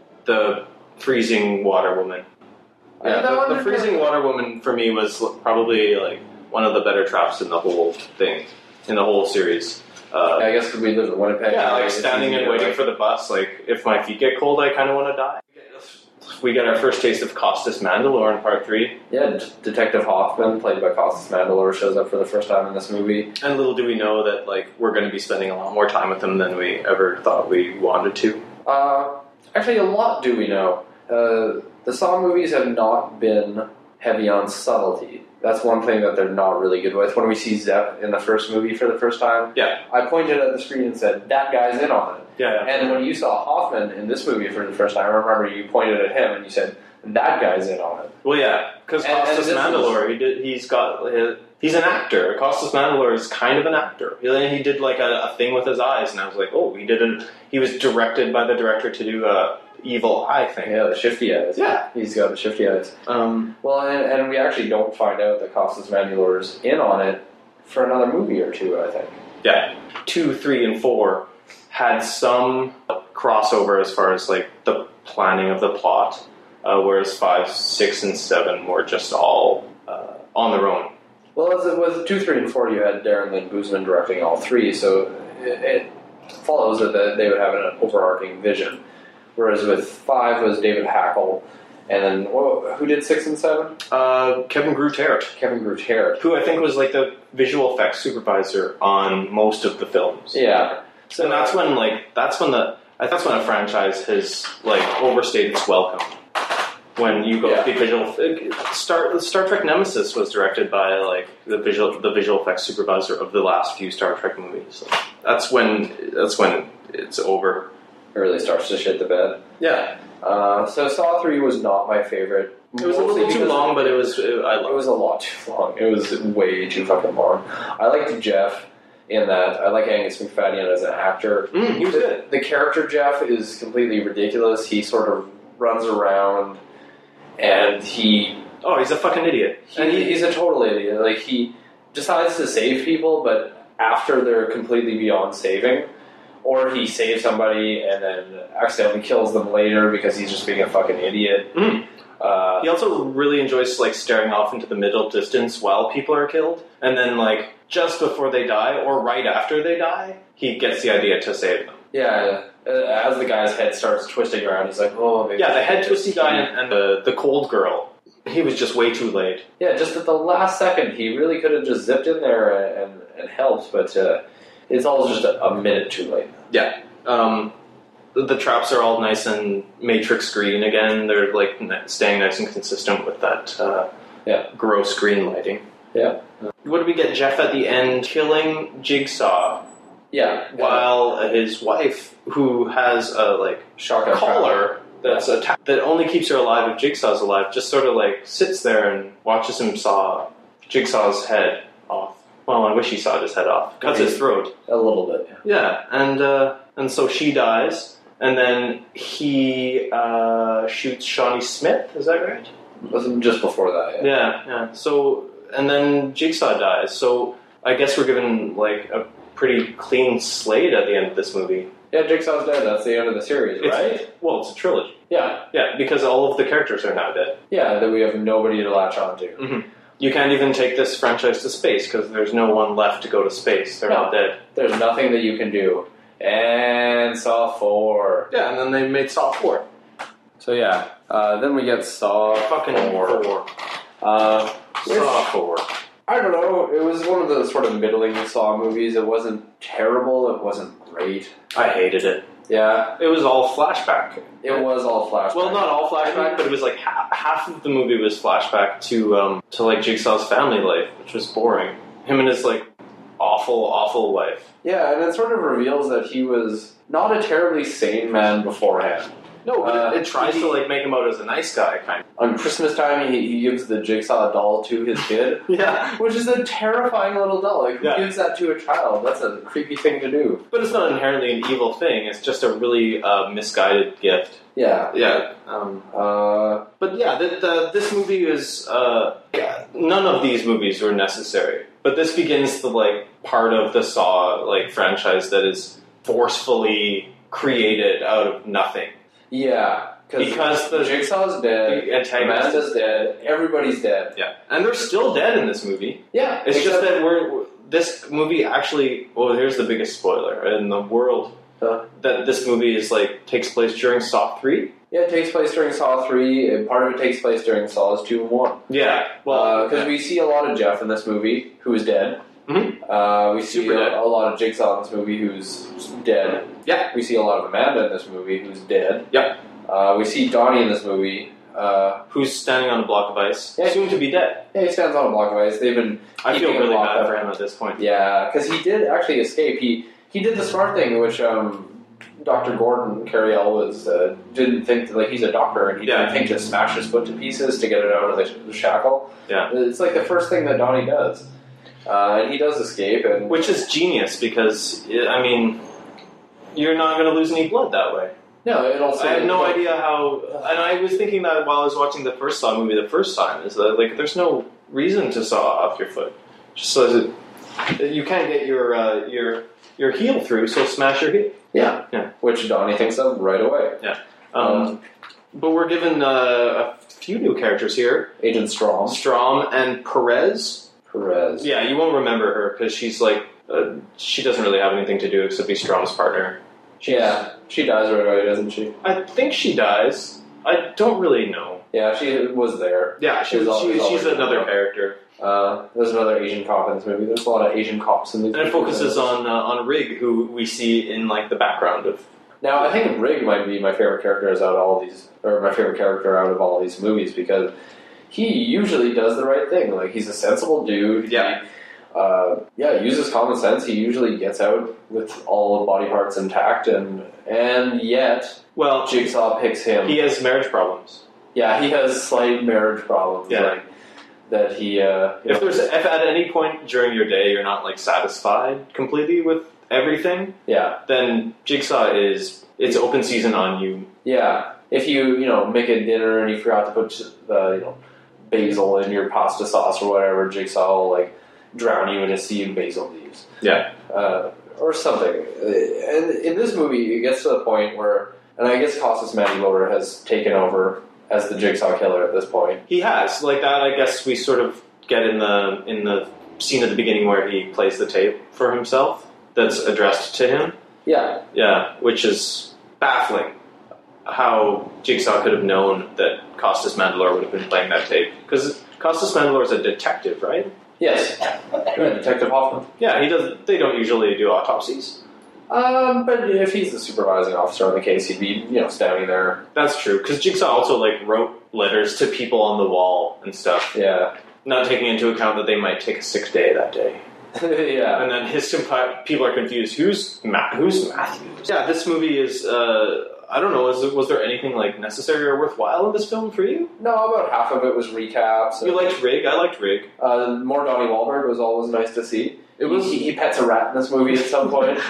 freezing water woman. Yeah, the freezing water woman for me was probably like one of the better traps in the whole thing, in the whole series. I guess because we live in Winnipeg. Yeah, like standing and waiting for the bus. Like, if my feet get cold, I kind of want to die. We get our first taste of Costas Mandylor in Part 3. Yeah, Detective Hoffman, played by Costas Mandylor, shows up for the first time in this movie. And little do we know that like we're going to be spending a lot more time with him than we ever thought we wanted to. Actually, a lot do we know. The Saw movies have not been heavy on subtlety. That's one thing that they're not really good with. When we see Zepp in the first movie for the first time, I pointed at the screen and said, that guy's in on it. Yeah. And when you saw Hoffman in this movie for the first time, I remember you pointed at him and you said, that guy's in on it. Well, yeah, because Costas Mandylor, he's an actor. Costas Mandylor is kind of an actor. He did like a thing with his eyes, and I was like, oh, he was directed by the director to do a evil eye thing. Yeah, the shifty eyes. Yeah. He's got the shifty eyes. Well, and we actually don't find out that Costas Mandylor's in on it for another movie or two, I think. Yeah. 2, 3, and 4 had some crossover as far as like the planning of the plot, whereas 5, 6, and 7 were just all on their own. Well, with 2, 3, and 4, you had Darren Lynn Bousman directing all 3, so it follows that they would have an overarching vision. Whereas with 5 was David Hackle, and then who did 6 and 7? Kevin Grutert. Kevin Grutert, who I think was like the visual effects supervisor on most of the films. Yeah. So and that's when a franchise has like overstayed its welcome. When you go the visual Star Trek Nemesis was directed by like the visual effects supervisor of the last few Star Trek movies. So that's when it's over. It really starts to shit the bed. Yeah. So Saw 3 was not my favorite. It was a little too long, but it was a lot too long. It was way too fucking long. I liked Jeff in that. I like Angus McFadden as an actor. He was good. The character Jeff is completely ridiculous. He sort of runs around and he's a fucking idiot. He's a total idiot. Like, he decides to save people, but after they're completely beyond saving. Or he saves somebody and then accidentally kills them later because he's just being a fucking idiot. He also really enjoys like staring off into the middle distance while people are killed, and then like just before they die or right after they die, he gets the idea to save them. Yeah, as the guy's head starts twisting around, he's like, "Oh, maybe." Yeah, the head twisty guy and the cold girl. He was just way too late. Yeah, just at the last second, he really could have just zipped in there and helped, but it's all just a minute too late. Yeah. The traps are all nice and matrix green again. They're like staying nice and consistent with that gross green lighting. Yeah. What do we get? Jeff at the end killing Jigsaw. Yeah. While his wife, who has a like shotgun collar that's that only keeps her alive if Jigsaw's alive, just sort of like sits there and watches him saw Jigsaw's head off. Well, I wish he sawed his head off. Cuts his throat. A little bit. Yeah, and so she dies, and then he shoots Shawnee Smith. Is that right? Wasn't just before that. Yeah. So, and then Jigsaw dies. So I guess we're given like a pretty clean slate at the end of this movie. Yeah, Jigsaw's dead. That's the end of the series, right? Well, it's a trilogy. Yeah. Yeah, because all of the characters are now dead. Yeah, that we have nobody to latch on to. Mm-hmm. You can't even take this franchise to space because there's no one left to go to space. They're all dead. There's nothing that you can do. And Saw 4. Yeah, and then they made Saw 4. So yeah, then we get Saw fucking 4. Saw 4. I don't know. It was one of the sort of middling Saw movies. It wasn't terrible. It wasn't great. I hated it. Yeah. It was all flashback. It was all flashback. Well, not all flashback, but it was like half of the movie was flashback to like Jigsaw's family life, which was boring. Him and his like awful wife. Yeah, and it sort of reveals that he was not a terribly sane man beforehand. No, but it tries to like make him out as a nice guy, kind of. On Christmas time, he gives the Jigsaw doll to his kid. Yeah. Which is a terrifying little doll. Like, who gives that to a child? That's a creepy thing to do. But it's not inherently an evil thing. It's just a really misguided gift. Yeah. Yeah. But yeah, this movie is... none of these movies were necessary. But this begins the, like, part of the Saw, like, franchise that is forcefully created out of nothing. Yeah. Because the Jigsaw's dead, Amanda's dead, everybody's dead. Yeah. And they're still dead in this movie. Yeah. It's just that this movie actually... Well, here's the biggest spoiler in the world. That this movie is like takes place during Saw 3. Yeah, it takes place during Saw 3, and part of it takes place during Saws 2 and 1. Yeah, well... Because we see a lot of Jeff in this movie, who is dead. Mm-hmm. We see a lot of Jigsaw in this movie, who's dead. Yeah. We see a lot of Amanda in this movie, who's dead. Yep. We see Donnie in this movie. Who's standing on a block of ice, yeah, soon to be dead. Yeah, he stands on a block of ice. They've been... I feel really bad for him at this point. Yeah, because he did actually escape. He did the smart thing, which Dr. Gordon Carriel didn't think that, like, he's a doctor, and he didn't think to smash his foot to pieces to get it out of the shackle. Yeah, it's like the first thing that Donnie does, and he does escape, and which is genius because I mean, you're not going to lose any blood that way. No, it also. I have no idea how, and I was thinking that while I was watching the first Saw movie the first time, is that like there's no reason to saw off your foot, just so that you can't get your heel through, so smash your heel. Yeah. Which Donnie thinks of right away. Yeah. But we're given a few new characters here. Agent Strom. Strom and Perez. Perez. Yeah, you won't remember her because she's like, she doesn't really have anything to do except be Strom's partner. She dies right away, doesn't she? I think she dies. I don't really know. Yeah, she was there. Yeah, she's another character. There's another Asian cop in this movie. There's a lot of Asian cops in this movie. And it focuses on Rig, who we see in like the background of. Now, I think Rig might be my favorite character out of all these, or my favorite character out of all these movies because he usually does the right thing. Like, he's a sensible dude. Yeah. He uses common sense. He usually gets out with all the body parts intact, and yet, Jigsaw picks him. He has marriage problems. Yeah, he has slight marriage problems. Yeah. Like, that he. If at any point during your day you're not like satisfied completely with everything, then Jigsaw it's open season on you. Yeah, if you make a dinner and you forgot to put basil in your pasta sauce or whatever, Jigsaw will like drown you in a sea of basil leaves. Yeah, or something. And in this movie, it gets to the point where, and I guess Costas Mandylor has taken over as the Jigsaw killer at this point. He has like that. I guess we sort of get in the scene at the beginning where he plays the tape for himself that's addressed to him. Yeah, which is baffling. How Jigsaw could have known that Costas Mandylor would have been playing that tape because Costas Mandylor is a detective, right? Yes, Detective Hoffman. Yeah, he does. They don't usually do autopsies. But if he's the supervising officer on the case, he'd be, standing there. That's true, because Jigsaw also, like, wrote letters to people on the wall and stuff. Yeah. Not taking into account that they might take a sick day that day. Yeah. And then people are confused. Who's Matthews? Yeah, this movie is, I don't know, was there anything, like, necessary or worthwhile in this film for you? No, about half of it was recaps. You liked Rig? I liked Rig. More Donnie Wahlberg was always nice to see. He pets a rat in this movie at some point.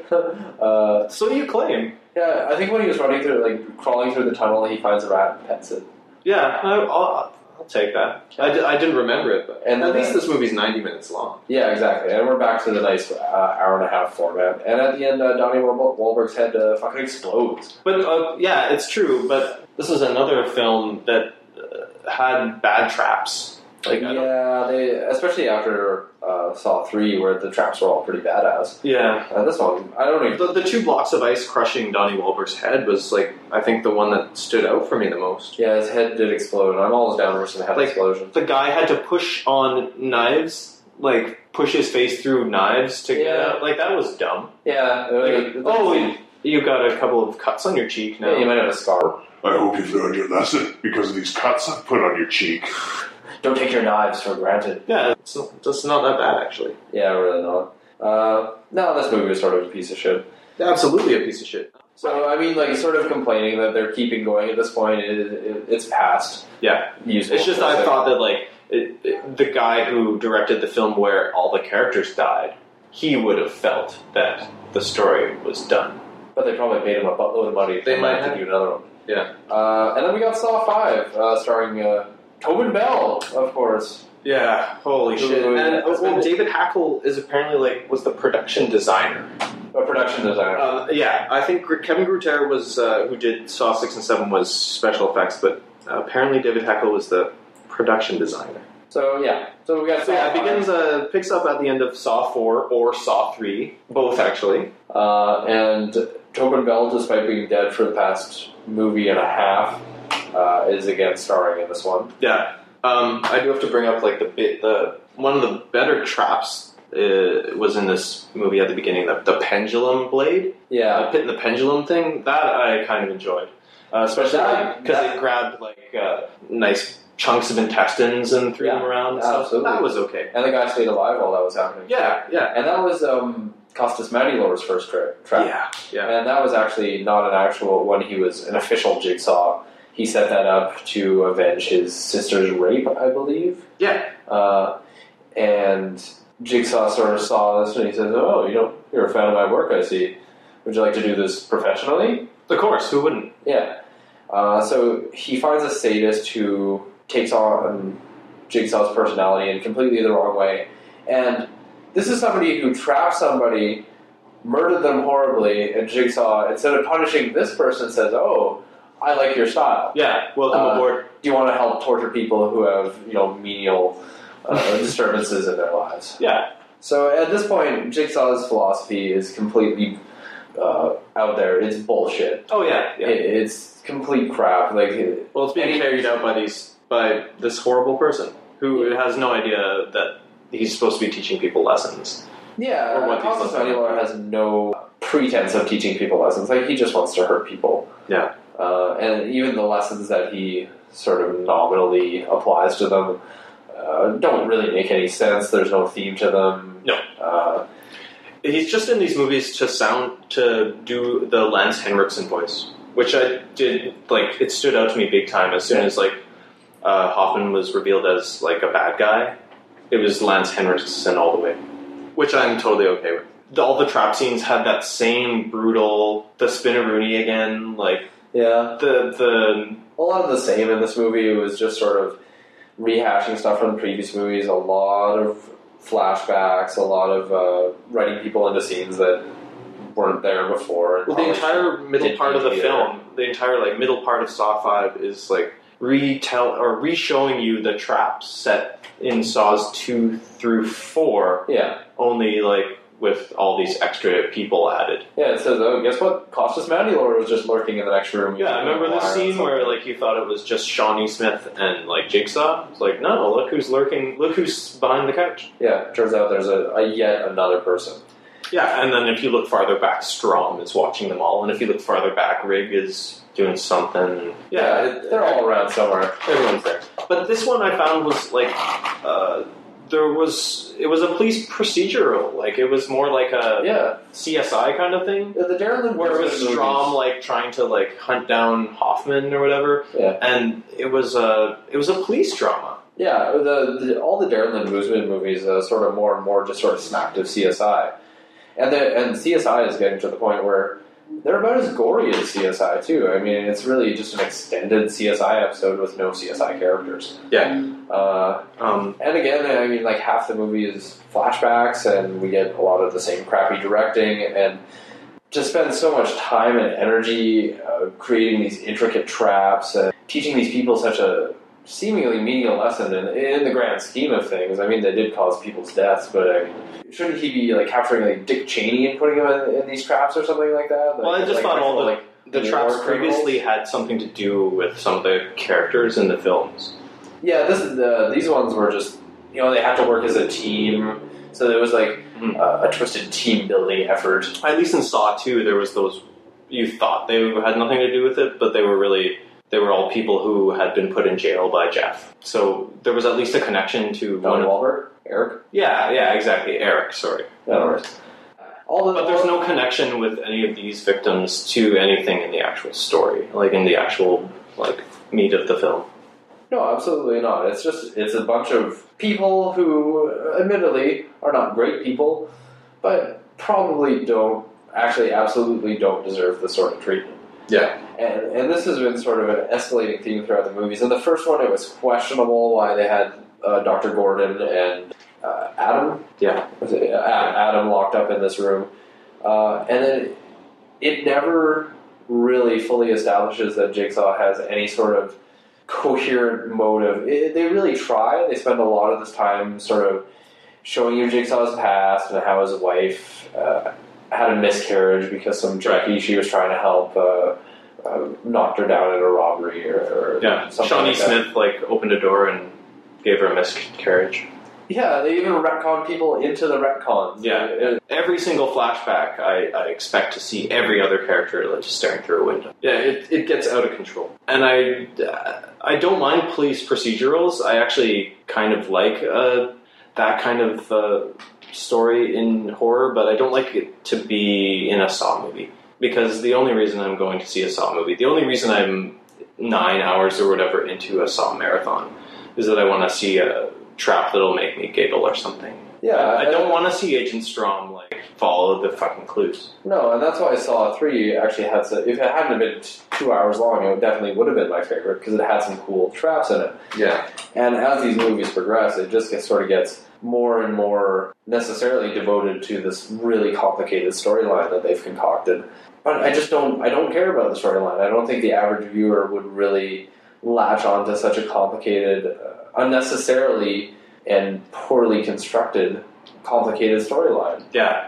So you claim. Yeah, I think when he was crawling through the tunnel, he finds a rat and pets it. Yeah, I'll take that. I didn't remember it, but and at least this movie's 90 minutes long. Yeah, exactly. And we're back to the nice hour and a half format. And at the end, Donnie Wahlberg's head fucking explodes. But yeah, it's true. But this is another film that had bad traps. They especially after Saw 3, where the traps were all pretty badass. Yeah. This one, I don't even... The 2 blocks of ice crushing Donnie Wahlberg's head was, like, I think the one that stood out for me the most. Yeah, his head did explode, and I'm always down for some head explosion. The guy had to push on knives, like, push his face through knives to get out. Like, that was dumb. Yeah. You got a couple of cuts on your cheek now. Yeah, you might have a scar. I hope you've learned your lesson, because of these cuts I've put on your cheek. Don't take your knives for granted. Yeah, it's not that bad, actually. Yeah, really not. No, this movie was sort of a piece of shit. Absolutely a piece of shit. So, I mean, like, sort of complaining that they're keeping going at this point, it's past. Yeah. Useful. It's just I thought that, like, the guy who directed the film where all the characters died, he would have felt that the story was done. But they probably paid him a buttload of money. They might to do another one. Yeah. And then we got Saw 5, starring Tobin Bell, of course. Yeah, holy shit. And David Hackle is apparently, like, was the production designer. A production designer. Yeah, I think Kevin Gruter was, who did Saw 6 and 7 was special effects, but apparently David Hackle was the production designer. So, yeah. So we got Saw 5. Picks up at the end of Saw 4 or Saw 3, both actually. And Tobin Bell, despite being dead for the past movie and a half, is again starring in this one. Yeah. I do have to bring up, like, one of the better traps was in this movie at the beginning, the pendulum blade. Yeah. The pendulum thing, that I kind of enjoyed. Especially because it grabbed, like, nice chunks of intestines and threw them around and stuff. Absolutely. That was okay. And the guy stayed alive while that was happening. Yeah, yeah. And that was Costas Mandylor's first trap. Yeah. And that was actually not an actual one. He was an official Jigsaw. He set that up to avenge his sister's rape, I believe. Yeah. And Jigsaw sort of saw this and he says, "Oh, you're a fan of my work, I see. Would you like to do this professionally?" Of course, who wouldn't? Yeah. So he finds a sadist who takes on Jigsaw's personality in completely the wrong way. And this is somebody who trapped somebody, murdered them horribly, and Jigsaw, instead of punishing this person, says, "Oh, I like your style. Yeah, welcome aboard. Do you want to help torture people who have, menial disturbances in their lives?" Yeah. So at this point, Jigsaw's philosophy is completely out there. It's bullshit. Oh yeah. It's complete crap. Like, it's being carried out by this horrible person who has no idea that he's supposed to be teaching people lessons. Yeah, or what Costas Mandylor has no pretense of teaching people lessons. Like, he just wants to hurt people. Yeah. And even the lessons that he sort of nominally applies to them don't really make any sense. There's no theme to them. No. He's just in these movies to do the Lance Henriksen voice, which I did, like, it stood out to me big time as soon as, like, Hoffman was revealed as, like, a bad guy. It was Lance Henriksen all the way, which I'm totally okay with. All the trap scenes had that same brutal, the spinneroonie again, like, yeah. The a lot of the same in this movie. It was just sort of rehashing stuff from the previous movies, a lot of flashbacks, a lot of writing people into scenes that weren't there before. Well, the entire middle part of the film, the entire, like, middle part of Saw 5 is, like, re-showing you the traps set in Saws 2 through 4. Yeah. Only, like, with all these extra people added. Yeah, it says, "Oh, guess what? Costas Mandylor was just lurking in the next room." Yeah, I remember this scene where, like, you thought it was just Shawnee Smith and, like, Jigsaw. It's like, no, look who's lurking, look who's behind the couch. Yeah, turns out there's a yet another person. Yeah, and then if you look farther back, Strom is watching them all, and if you look farther back, Rig is doing something. Yeah, they're all around somewhere. Everyone's there. But this one I found was, like, it was a police procedural. Like, it was more like a CSI kind of thing. The Darren Lynn where it was Strom, like, trying to, like, hunt down Hoffman or whatever. Yeah. And it was a police drama. Yeah, all the Darren Lynn Bousman movies sort of more and more just sort of smacked of CSI. And CSI is getting to the point where they're about as gory as CSI, too. I mean, it's really just an extended CSI episode with no CSI characters. Yeah. And again, I mean, like, half the movie is flashbacks, and we get a lot of the same crappy directing, and to spend so much time and energy creating these intricate traps and teaching these people such a seemingly menial lesson in the grand scheme of things. I mean, they did cause people's deaths, but I mean, shouldn't he be, like, capturing, like, Dick Cheney and putting him in these traps or something like that? Well, I just thought the traps previously had something to do with some of the characters in the films. Yeah, these ones were just, they had to work as a team, so there was, like, a twisted team-building effort. At least in Saw 2, there was those, you thought they had nothing to do with it, but they were all people who had been put in jail by Jeff. So there was at least a connection to Don Wahlberg? Eric? Yeah, exactly. Eric, sorry. No worries. But there's no connection with any of these victims to anything in the actual story, like in the actual meat of the film. No, absolutely not. It's a bunch of people who, admittedly, are not great people, but probably absolutely don't deserve this sort of treatment. Yeah. And this has been sort of an escalating theme throughout the movies. In the first one, it was questionable why they had Dr. Gordon and Adam. Yeah. Adam locked up in this room. And then it never really fully establishes that Jigsaw has any sort of coherent motive. They really try. They spend a lot of this time sort of showing you Jigsaw's past and how his wife had a miscarriage because some junkie she was trying to help knocked her down in a robbery or something. Shawnee like that. Smith opened a door and gave her a miscarriage. Yeah, they even retcon people into the retcons. Yeah, every single flashback, I expect to see every other character just staring through a window. Yeah, it gets out of control. And I don't mind police procedurals. I actually kind of like that kind of story in horror, but I don't like it to be in a Saw movie. Because the only reason I'm going to see a Saw movie, the only reason I'm 9 hours or whatever into a Saw marathon, is that I want to see a trap that'll make me giggle or something. Yeah, I don't want to see Agent Strom follow the fucking clues. No, and that's why Saw 3 actually had some, if it hadn't been 2 hours long, it definitely would have been my favorite because it had some cool traps in it. Yeah. And as these movies progress, it just gets more and more necessarily devoted to this really complicated storyline that they've concocted. But I don't care about the storyline. I don't think the average viewer would really latch onto such a complicated, unnecessarily and poorly constructed, complicated storyline. Yeah.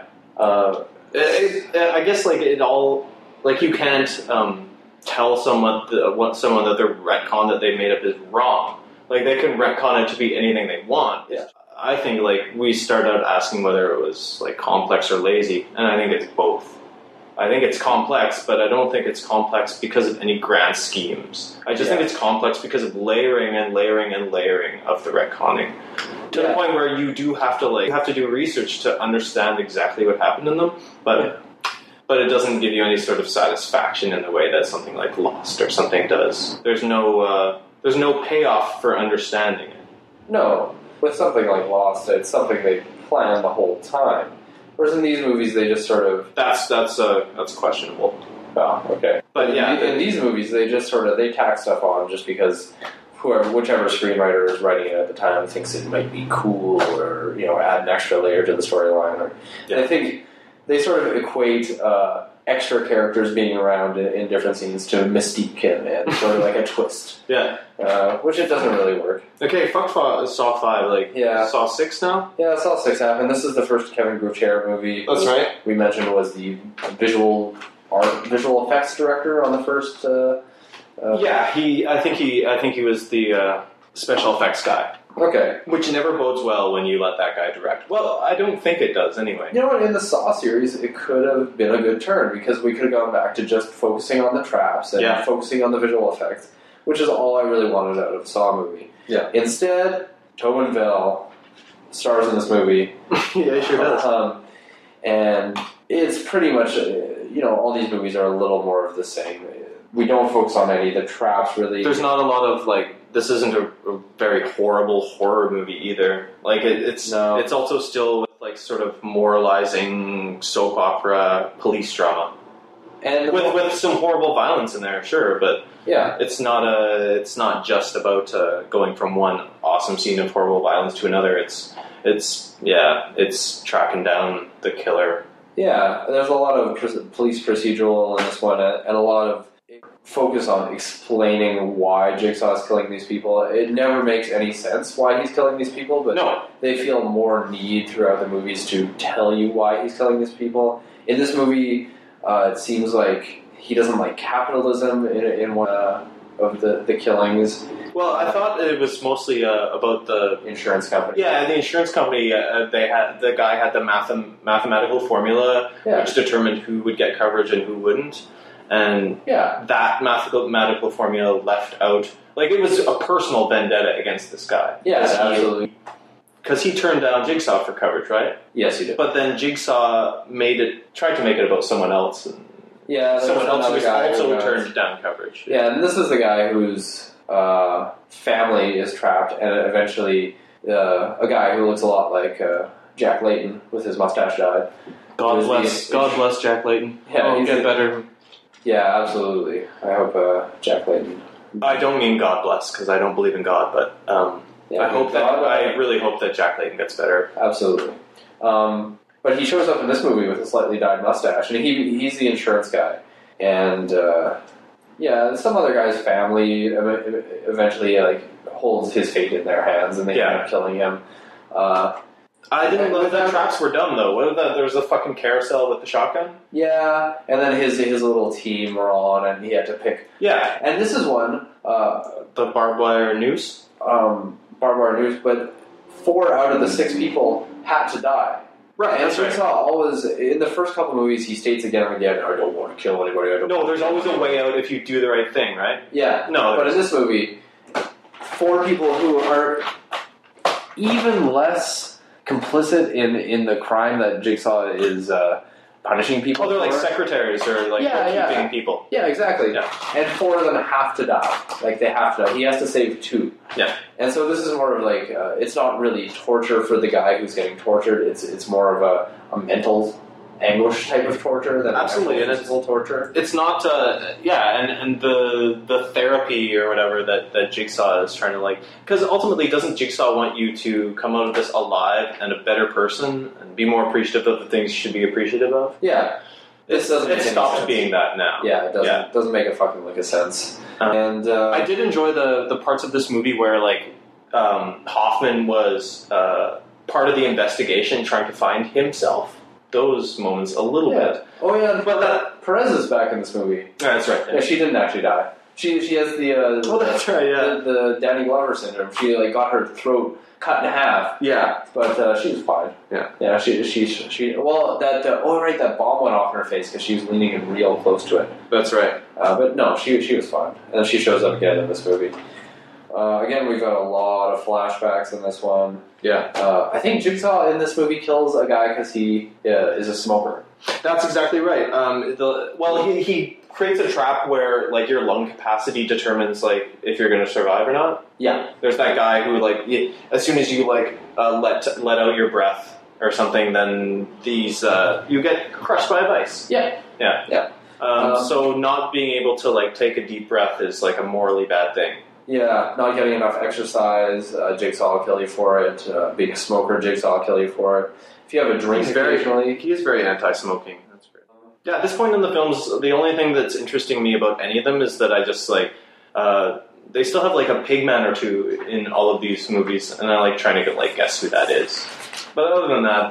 I guess it all you can't tell someone that their retcon that they made up is wrong. They can retcon it to be anything they want. Yeah. I think we start out asking whether it was complex or lazy, and I think it's both. I think it's complex, but I don't think it's complex because of any grand schemes. I just think it's complex because of layering and layering and layering of the retconning. To the point where you do have to do research to understand exactly what happened in them, but it doesn't give you any sort of satisfaction in the way that something like Lost or something does. There's no payoff for understanding it. No, with something like Lost, it's something they plan the whole time. Whereas in these movies, they just sort of... That's questionable. Oh, okay. But yeah, in these movies, they just sort of, they tack stuff on just because whichever screenwriter is writing it at the time thinks it might be cool or, add an extra layer to the storyline. I think they sort of equate extra characters being around in different scenes to mystique and sort of like a twist. Yeah. Which it doesn't really work. Okay, fuck Saw 5, Saw 6 now? Yeah, Saw 6 happened. This is the first Kevin Gutierrez movie. That's right. We mentioned was the visual effects director on the first... I think he was the special effects guy. Okay. Which never bodes well when you let that guy direct. Well, I don't think it does anyway. You know what, in the Saw series, it could have been a good turn because we could have gone back to just focusing on the traps and focusing on the visual effects, which is all I really wanted out of a Saw movie. Yeah. Instead, Tobin Bell stars in this movie. Yeah, he sure does. And it's pretty much, all these movies are a little more of the same. We don't focus on any of the traps, really. There's not a lot of, this isn't a very horrible horror movie either. It's also still with, sort of moralizing soap opera police drama. And with some horrible violence in there, sure, but it's not just about going from one awesome scene of horrible violence to another. It's tracking down the killer. Yeah, there's a lot of police procedural in this one, and a lot of focus on explaining why Jigsaw is killing these people. It never makes any sense why he's killing these people, but they feel more need throughout the movies to tell you why he's killing these people. In this movie, it seems like he doesn't like capitalism in one of the killings. Well, I thought it was mostly about the insurance company. Yeah, the insurance company. The guy had the mathematical formula which determined who would get coverage and who wouldn't. And that mathematical formula left out, it was a personal vendetta against this guy. Yeah, absolutely. because he turned down Jigsaw for coverage, right? Yes, he did. But then Jigsaw tried to make it about someone else. And Yeah, someone else another was guy also who turned down coverage. Yeah, and this is the guy whose family is trapped, and eventually a guy who looks a lot like Jack Layton with his mustache died. God bless Jack Layton. Yeah, he'll get better. Yeah, absolutely. I hope Jack Layton. I don't mean God bless because I don't believe in God, but I really hope that Jack Layton gets better. Absolutely. But he shows up in this movie with a slightly dyed mustache, and he's the insurance guy. And some other guy's family eventually holds his fate in their hands, and they end up killing him. I didn't know that traps were dumb though. What that? There was a fucking carousel with the shotgun. Yeah, and then his little team were on, and he had to pick. Yeah, and this is one the barbed wire noose. Barbed wire noose, but 4 out of the 6 people had to die. Right, and that's right. Jigsaw always, in the first couple movies, he states again and again, I don't want to kill anybody. There's always a way out if you do the right thing, right? Yeah. No, but in this movie, 4 people who are even less complicit in the crime that Jigsaw is punishing people. Oh, they're like for. secretaries or keeping people. Yeah, exactly. Yeah. And 4 of them have to die. Like they have to die. He has to save 2. Yeah. And so this is more of like it's not really torture for the guy who's getting tortured. It's more of a mental anguish type of torture than absolutely physical torture. It's not and the therapy or whatever that Jigsaw is trying to because ultimately doesn't Jigsaw want you to come out of this alive and a better person and be more appreciative of the things you should be appreciative of? Yeah. It stopped being that now. Yeah, it doesn't. Yeah. It doesn't make a fucking lick of sense. And I did enjoy the parts of this movie where Hoffman was part of the investigation, trying to find himself. Those moments a little bit. Oh yeah, but Perez is back in this movie. That's right. Yeah, she didn't actually die. She has the that's right. Yeah, the Danny Glover syndrome. She got her throat cut in half. Yeah, but she was fine. Yeah. She well that bomb went off in her face because she was leaning in real close to it. That's right. But no, she was fine, and then she shows up again in this movie. Again, we've got a lot of flashbacks in this one. Yeah. I think Jigsaw in this movie kills a guy because he is a smoker. That's exactly right. He creates a trap where your lung capacity determines if you're going to survive or not. Yeah. There's that guy who as soon as you let out your breath or something, then you get crushed by a vice. Yeah. Yeah. Yeah. So not being able to take a deep breath is a morally bad thing. Yeah, not getting enough exercise, Jigsaw will kill you for it. Being a smoker, Jigsaw will kill you for it. If you have a drink occasionally... He is very anti-smoking. That's great. Yeah, at this point in the films, the only thing that's interesting me about any of them is that I just, they still have, a pigman or two in all of these movies, and I like trying to guess who that is. But other than that,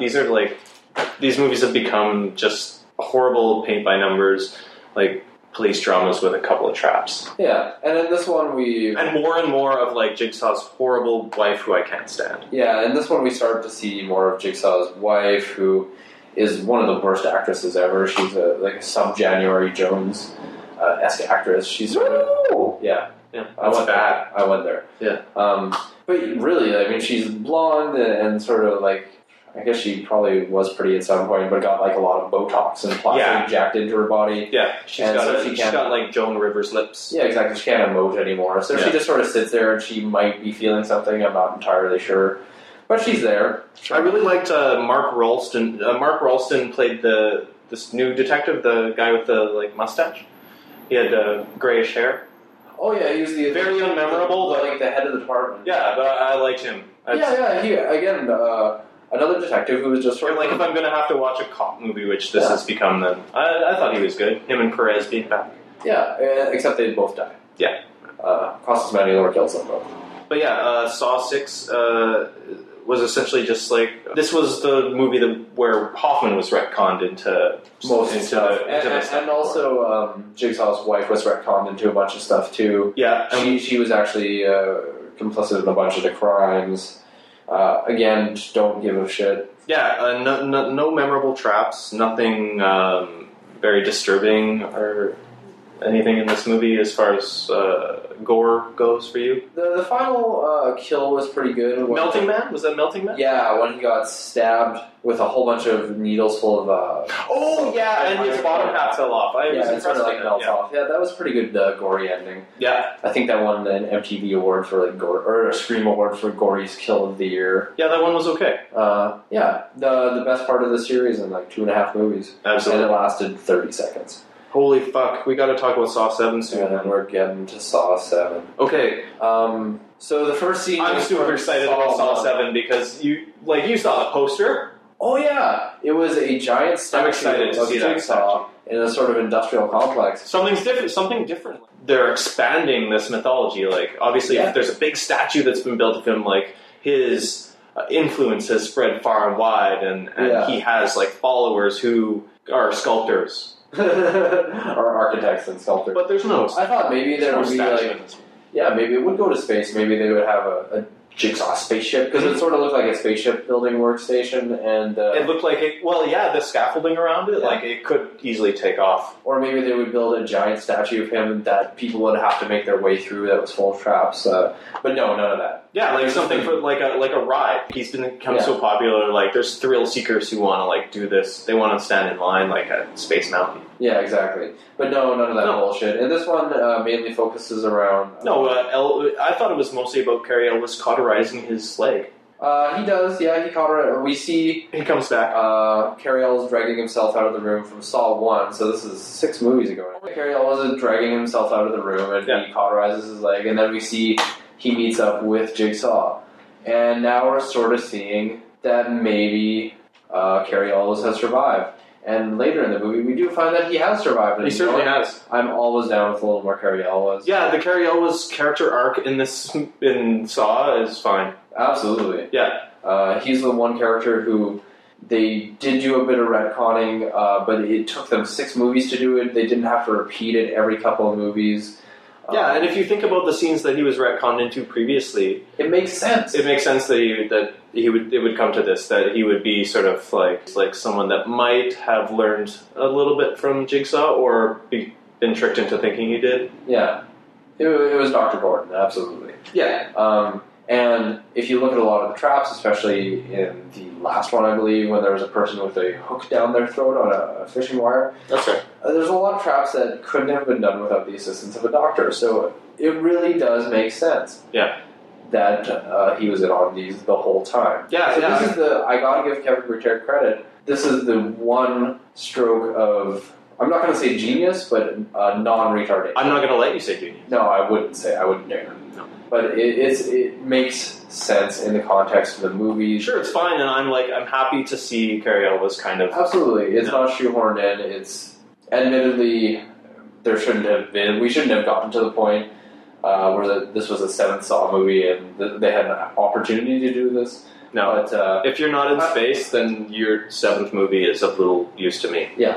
these movies have become just horrible paint-by-numbers, police dramas with a couple of traps. Yeah, and in this one and more of Jigsaw's horrible wife who I can't stand. Yeah, in this one we start to see more of Jigsaw's wife, who is one of the worst actresses ever. She's a sub-January Jones-esque actress. She's yeah. That's bad. I went there. Yeah. But really, she's blonde and sort of I guess she probably was pretty at some point, but got a lot of Botox and plastic jacked into her body. Yeah, she's got Joan Rivers lips. Yeah, exactly. She can't emote anymore, so she just sort of sits there, and she might be feeling something. I'm not entirely sure, but she's there. I really liked Mark Rolston. Mark Rolston played this new detective, the guy with the mustache. He had grayish hair. Oh yeah, he was very unmemorable, but the head of the department. Yeah, but I liked him. He again. Another detective who was just sort of if I'm going to have to watch a cop movie, which this has become, then I thought he was good. Him and Perez being back. Yeah, except they both die. Yeah. Costas Manulor kills them both. But yeah, Saw 6 was essentially just this was the movie where Hoffman was retconned into most stuff. And also Jigsaw's wife was retconned into a bunch of stuff too. Yeah. She was actually complicit in a bunch of the crimes. Again, just don't give a shit. Yeah, no memorable traps, nothing very disturbing or Anything in this movie as far as gore goes for you? The final kill was pretty good. Melting Man? Was that Melting Man? Yeah, when he got stabbed with a whole bunch of needles full of. Oh yeah, and his bottom half fell off. I was it impressed sort of with like that. melts Yeah. off. Yeah, that was a pretty good gory ending. Yeah, I think that won an MTV award for like gore, or a Scream award for Gory's Kill of the Year. yeah, that one was okay. Yeah, the best part of the series in like 2.5 movies. Absolutely. And it lasted 30 seconds. Holy fuck, we got to talk about Saw 7 soon. And then we're getting to Saw 7. Okay, So the first scene. I'm was super from excited about Saw 1. 7 because you saw the poster. Oh yeah, it was a giant statue I'm excited to of see that Jigsaw in a sort of industrial complex. Something different. They're expanding this mythology. Like, obviously, Yeah. if there's a big statue that's been built of him, like, his influence has spread far and wide, and Yeah. he has, like, followers who are sculptors. Or architects and sculptors. But there's no I thought maybe there would be statue like, in this one. yeah, maybe it would go to space. Maybe they would have a Jigsaw spaceship, because it sort of looked like a spaceship building workstation, and It looked like the scaffolding around it, Yeah. like, it could easily take off. or maybe they would build a giant statue of him that people would have to make their way through that was full of traps. But no, none of that. Yeah, like something for like a ride. He's become so popular. Like, there's thrill seekers who want to like do this. They want to stand in line like at Space Mountain. Yeah, exactly. But no, none of that bullshit. And this one mainly focuses around. I thought it was mostly about Cary Elwes cauterizing his leg. He does. Yeah, he caught her. We see He comes back. Cary Elwes dragging himself out of the room from Saw 1, so this is 6 movies ago. Cary Elwes is dragging himself out of the room, and he cauterizes his leg, and then we see he meets up with Jigsaw. And now we're sort of seeing that maybe Cary Elwes has survived. And later in the movie, we do find that he has survived. He certainly has. I'm always down with a little more Cary Elwes. Yeah, the Cary Elwes character arc in Saw is fine. Absolutely. Yeah. He's the one character who they did do a bit of retconning, but it took them 6 movies to do it. They didn't have to repeat it every couple of movies. Yeah, and if you think about the scenes that he was retconned into previously, it makes sense. It makes sense that it would come to this, that he would be sort of like someone that might have learned a little bit from Jigsaw or been tricked into thinking he did. Yeah, it was Dr. Gordon, absolutely. Yeah. And if you look at a lot of the traps, especially in the last one, I believe, when there was a person with a hook down their throat on a fishing wire, That's right. There's a lot of traps that couldn't have been done without the assistance of a doctor. So it really does make sense. Yeah. That he was in on these the whole time. Yeah, so yeah. This is I gotta give Kevin Gutierrez credit. This is the one stroke of, I'm not gonna say genius, but non-retardation. I'm not going to let you say genius. No, I wouldn't dare. No. But it makes sense in the context of the movie. Sure, it's fine, and I'm happy to see Cary Elwes kind of... Absolutely. It's not shoehorned in. It's admittedly, there shouldn't have been. We shouldn't have gotten to the point where this was a 7th Saw movie and they had an opportunity to do this. No, but if you're not in space, then your 7th movie is of little use to me. Yeah.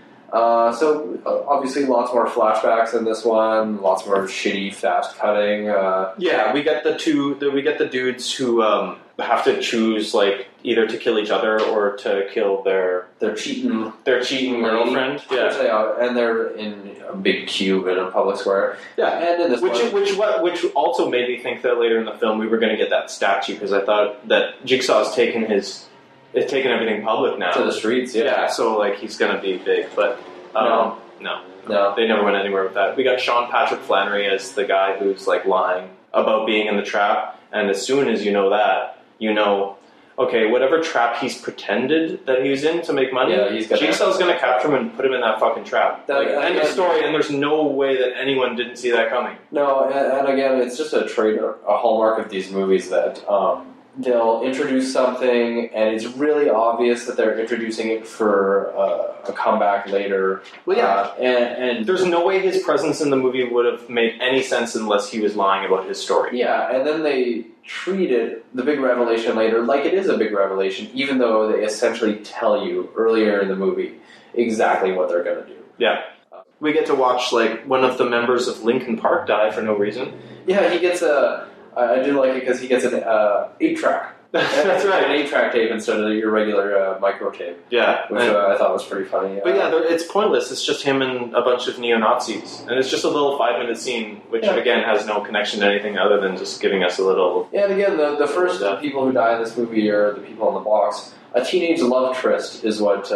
So obviously lots more flashbacks in this one, lots more shitty fast cutting. Yeah, we get the dudes who have to choose like either to kill each other or to kill their cheating girlfriend. Yeah, they are, and they're in a big cube in a public square. Yeah, and in this which also made me think that later in the film we were going to get that statue, because I thought that Jigsaw's taken everything public now to the streets. Yeah, so like he's going to be big, but no, they never went anywhere with that. We got Sean Patrick Flannery as the guy who's like lying about being in the trap, and as soon as you know that, you know, okay, whatever trap he's pretended that he was in to make money, Jigsaw's going to capture him and put him in that fucking trap. End of story, and there's no way that anyone didn't see that coming. No, and again, it's just a hallmark of these movies that they'll introduce something, and it's really obvious that they're introducing it for a comeback later. Well, yeah, and there's no way his presence in the movie would have made any sense unless he was lying about his story. Yeah, and then they treat the big revelation later like it is a big revelation, even though they essentially tell you earlier in the movie exactly what they're going to do. Yeah. We get to watch like one of the members of Linkin Park die for no reason. Yeah, he gets I do like it because he gets an 8-track That's right. An 8-track tape instead of your regular micro tape, Yeah. which I thought was pretty funny. But yeah, it's pointless. It's just him and a bunch of neo-Nazis. And it's just a little 5-minute scene, which, again, has no connection to anything other than just giving us a little... Yeah, and again, the first people who die in this movie are the people in the box. A teenage love tryst is what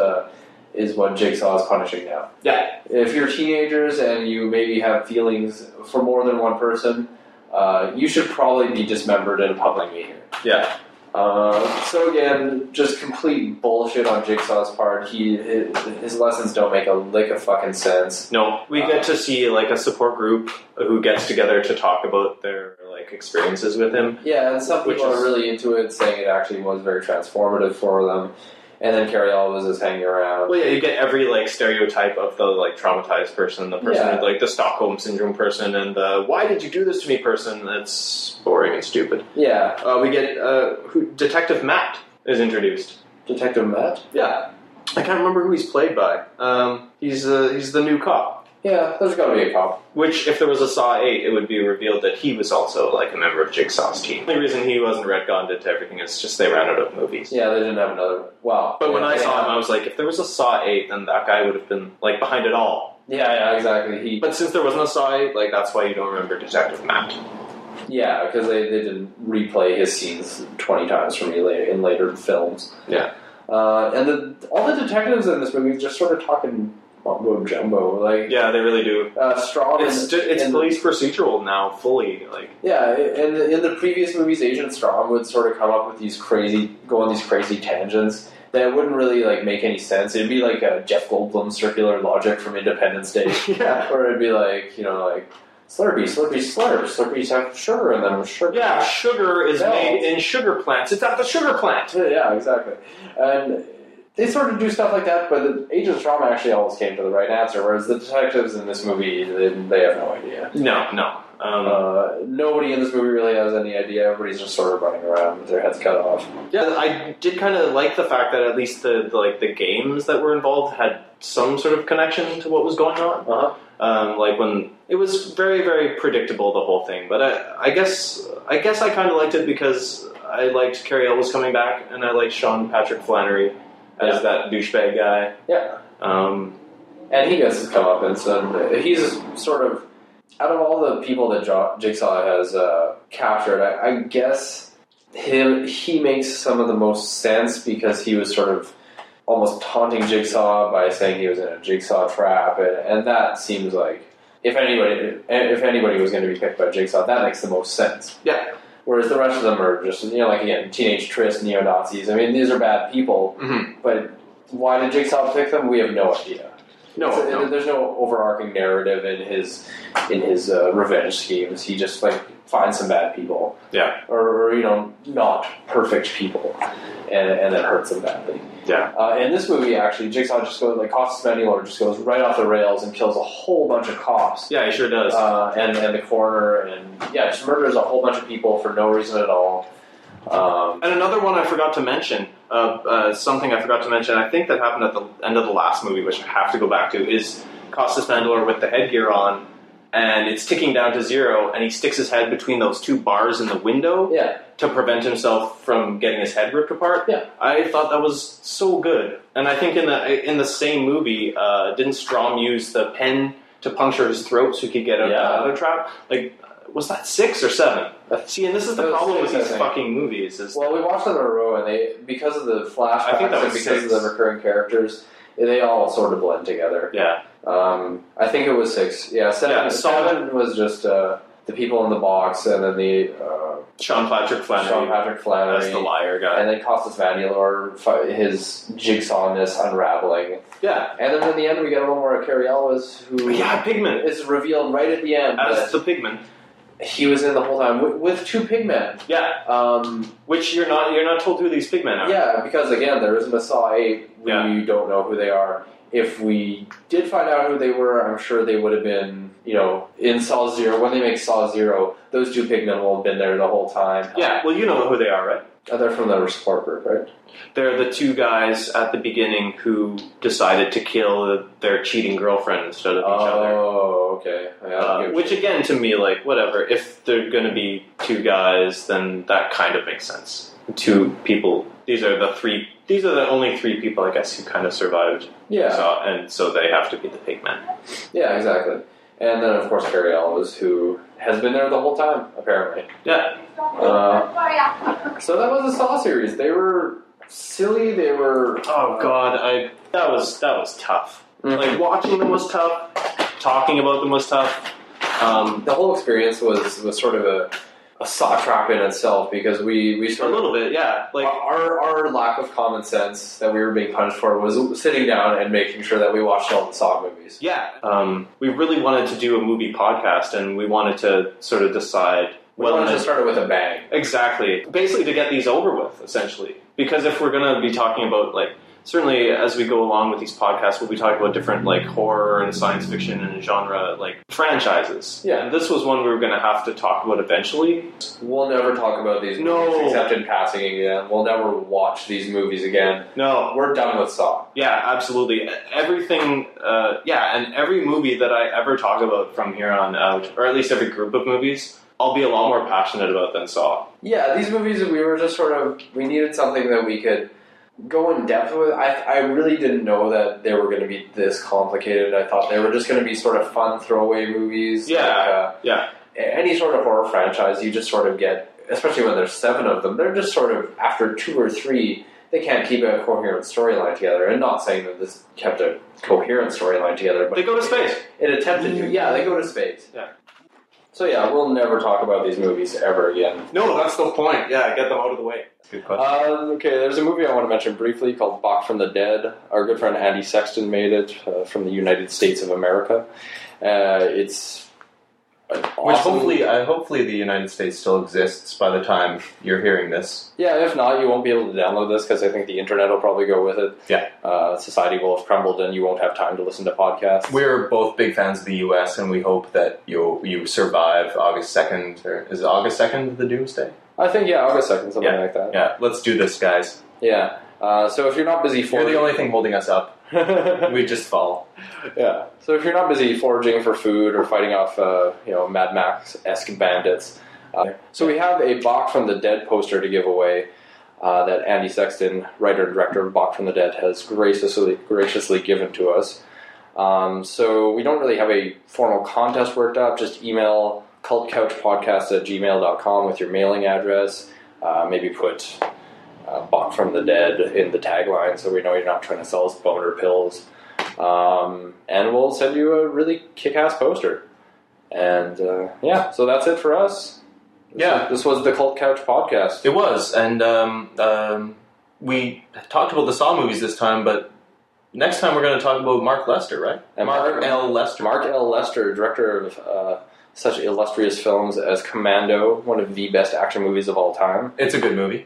Jigsaw is punishing now. Yeah. If you're teenagers and you maybe have feelings for more than one person, you should probably be dismembered in a public meeting. Yeah. So again, just complete bullshit on Jigsaw's part. His lessons don't make a lick of fucking sense. No, we get to see like a support group who gets together to talk about their like experiences with him. Yeah, and some people are really into it, saying it actually was very transformative for them. And then Cary Elwes is hanging around. Well, yeah, you get every like stereotype of the like traumatized person, the person with like the Stockholm syndrome person, and the "why did you do this to me" person. That's boring and stupid. Yeah, we get Detective Matt is introduced. Detective Matt. Yeah, I can't remember who he's played by. He's the new cop. Yeah, there's got to be a cop. Which, if there was a Saw 8, it would be revealed that he was also like a member of Jigsaw's team. The only reason he wasn't retconned into everything is just they ran out of movies. Yeah, they didn't have another. Wow. But when I saw him, I was like, if there was a Saw 8, then that guy would have been like behind it all. Yeah, exactly. But since there wasn't a Saw 8, like that's why you don't remember Detective Matt. Yeah, because they didn't replay his scenes 20 times for me in later films. Yeah. And all the detectives in this movie just sort of talking mumbo jumbo, like yeah, they really do. Strong. It's police procedural now, fully. Like yeah, and in the previous movies, Agent Strong would sort of come up with go on these crazy tangents that wouldn't really like make any sense. It'd be like a Jeff Goldblum circular logic from Independence Day, yeah, or it'd be like like Slurpee, Slurpees have sugar in them. Sugar. Yeah, sugar is made in sugar plants. It's at the sugar plant. Yeah, exactly, and they sort of do stuff like that, but Agent Strong actually always came to the right answer, whereas the detectives in this movie, they have no idea. No. Nobody in this movie really has any idea. Everybody's just sort of running around with their heads cut off. Yeah, I did kind of like the fact that at least the games that were involved had some sort of connection to what was going on. Uh-huh. Like when it was very, very predictable, the whole thing. But I guess I kind of liked it because I liked Cary Elwes coming back, and I liked Sean Patrick Flannery as that douchebag guy. Yeah. And he gets his comeuppance, and he's sort of, out of all the people that Jigsaw has captured, I guess he makes some of the most sense because he was sort of almost taunting Jigsaw by saying he was in a Jigsaw trap, and that seems like if anybody was going to be picked by Jigsaw, that makes the most sense. Yeah. Whereas the rest of them are just, like, again, teenage tryst, neo-Nazis. I mean, these are bad people, but why did Jigsaw pick them? We have no idea. No. There's no overarching narrative in his revenge schemes. He just, finds some bad people. Yeah. Or not perfect people, and then hurts them badly. Yeah. In this movie, actually, Jigsaw just goes, Costas Mandylor just goes right off the rails and kills a whole bunch of cops. Yeah, he sure does. And the coroner, and just murders a whole bunch of people for no reason at all. And another one I forgot to mention, something I forgot to mention, I think that happened at the end of the last movie, which I have to go back to, is Costas Mandylor with the headgear on, and it's ticking down to 0, and he sticks his head between those 2 bars in the window to prevent himself from getting his head ripped apart. Yeah. I thought that was so good. And I think in the same movie, didn't Strom use the pen to puncture his throat so he could get out of the other trap? Was that 6 or 7? See, and this is the problem with these fucking movies. Well, we watched them in a row, and because of the flashbacks I think that was and because 6. of the recurring characters, they all sort of blend together. Yeah. I think it was 6. Yeah, 7 was just the people in the box, and then the Sean Patrick Flannery. That's the liar guy. And then Costas Mandylor, his jigsawness unraveling. Yeah. And then in the end, we get a little more of Cary Elwes, who Pigman is revealed right at the end as the Pigman. He was in the whole time with 2 pigmen. Yeah. Which you're not told who these pigmen are. Yeah, because again, there isn't a Saw 8. We don't know who they are. If we did find out who they were, I'm sure they would have been, in Saw 0. When they make Saw 0, those 2 pigmen will have been there the whole time. Yeah, well, you know who they are, right? They're from the support group, right? They're the 2 guys at the beginning who decided to kill their cheating girlfriend instead of each other. Oh, okay. Yeah, which, again, to me, whatever. If they're going to be 2 guys, then that kind of makes sense. two people. These are the only three people, I guess, who kind of survived. Yeah. And so they have to be the pigmen. Yeah, exactly. And then, of course, Carrie Elwes, who has been there the whole time, apparently. Yeah. So that was the Saw series. They were silly. They were... Oh, God. That was tough. Mhm. Like, watching them was tough. Talking about them was tough. The whole experience was sort of a Saw trap in itself, because we A sort of... little bit, yeah. Like, Our lack of common sense that we were being punished for was sitting down and making sure that we watched all the Saw movies. yeah. We really wanted to do a movie podcast, and we wanted to sort of decide... We wanted to start it with a bang. Exactly. Basically to get these over with, essentially. Because if we're going to be talking about, like, certainly as we go along with these podcasts, we'll be talking about different, like, horror and science fiction and genre, like, franchises. Yeah. And this was one we were going to have to talk about eventually. We'll never talk about these No. movies except in passing again. We'll never watch these movies again. No. We're done with Saw. Yeah, absolutely. Everything, and every movie that I ever talk about from here on out, or at least every group of movies, I'll be a lot more passionate about than Saw. Yeah, these movies, we were just sort of... We needed something that we could go in depth with. I really didn't know that they were going to be this complicated. I thought they were just going to be sort of fun throwaway movies. Yeah, Like, any sort of horror franchise, you just sort of get... Especially when there's 7 of them, they're just sort of, after 2 or 3... They can't keep a coherent storyline together. And not saying that this kept a coherent storyline together, but... They go to space. It attempted to. Yeah, they go to space. Yeah. So yeah, we'll never talk about these movies ever again. No, that's the point. Yeah, get them out of the way. Good question. Okay, there's a movie I want to mention briefly called Bach from the Dead. Our good friend Andy Sexton made it from the United States of America. It's an Which awesome- hopefully the United States still exists by the time you're hearing this. Yeah, if not, you won't be able to download this because I think the internet will probably go with it. Yeah. Society will have crumbled and you won't have time to listen to podcasts. We're both big fans of the U.S. and we hope that you survive August 2nd, or is it August 2nd the Doomsday? I think, yeah, August 2nd, something like that. Yeah, let's do this, guys. Yeah. So if you're not busy You're the only thing holding us up. We just fall. Yeah. So if you're not busy foraging for food or fighting off, Mad Max-esque bandits, so we have a Bach from the Dead poster to give away that Andy Sexton, writer and director of Bach from the Dead, has graciously given to us. So we don't really have a formal contest worked up. Just email cultcouchpodcast@gmail.com with your mailing address. Maybe put Bach from the Dead in the tagline so we know you're not trying to sell us boner pills. And we'll send you a really kick-ass poster. And so that's it for us. This was the Cult Couch Podcast. It was, and we talked about the Saw movies this time, but next time we're going to talk about Mark Lester, right? And Mark L. Lester. Mark L. Lester, director of such illustrious films as Commando, one of the best action movies of all time. It's a good movie.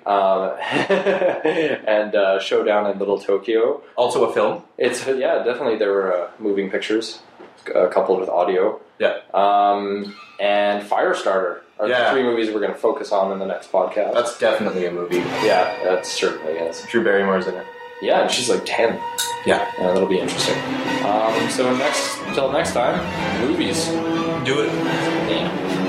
And Showdown in Little Tokyo. Also a film. It's definitely there were moving pictures coupled with audio. Yeah. And Firestarter are the 3 movies we're going to focus on in the next podcast. That's definitely a movie. Yeah, that certainly is. Drew Barrymore's in it. Yeah, and she's like 10. Yeah. That'll be interesting. So until next time, movies. Do it. Yeah.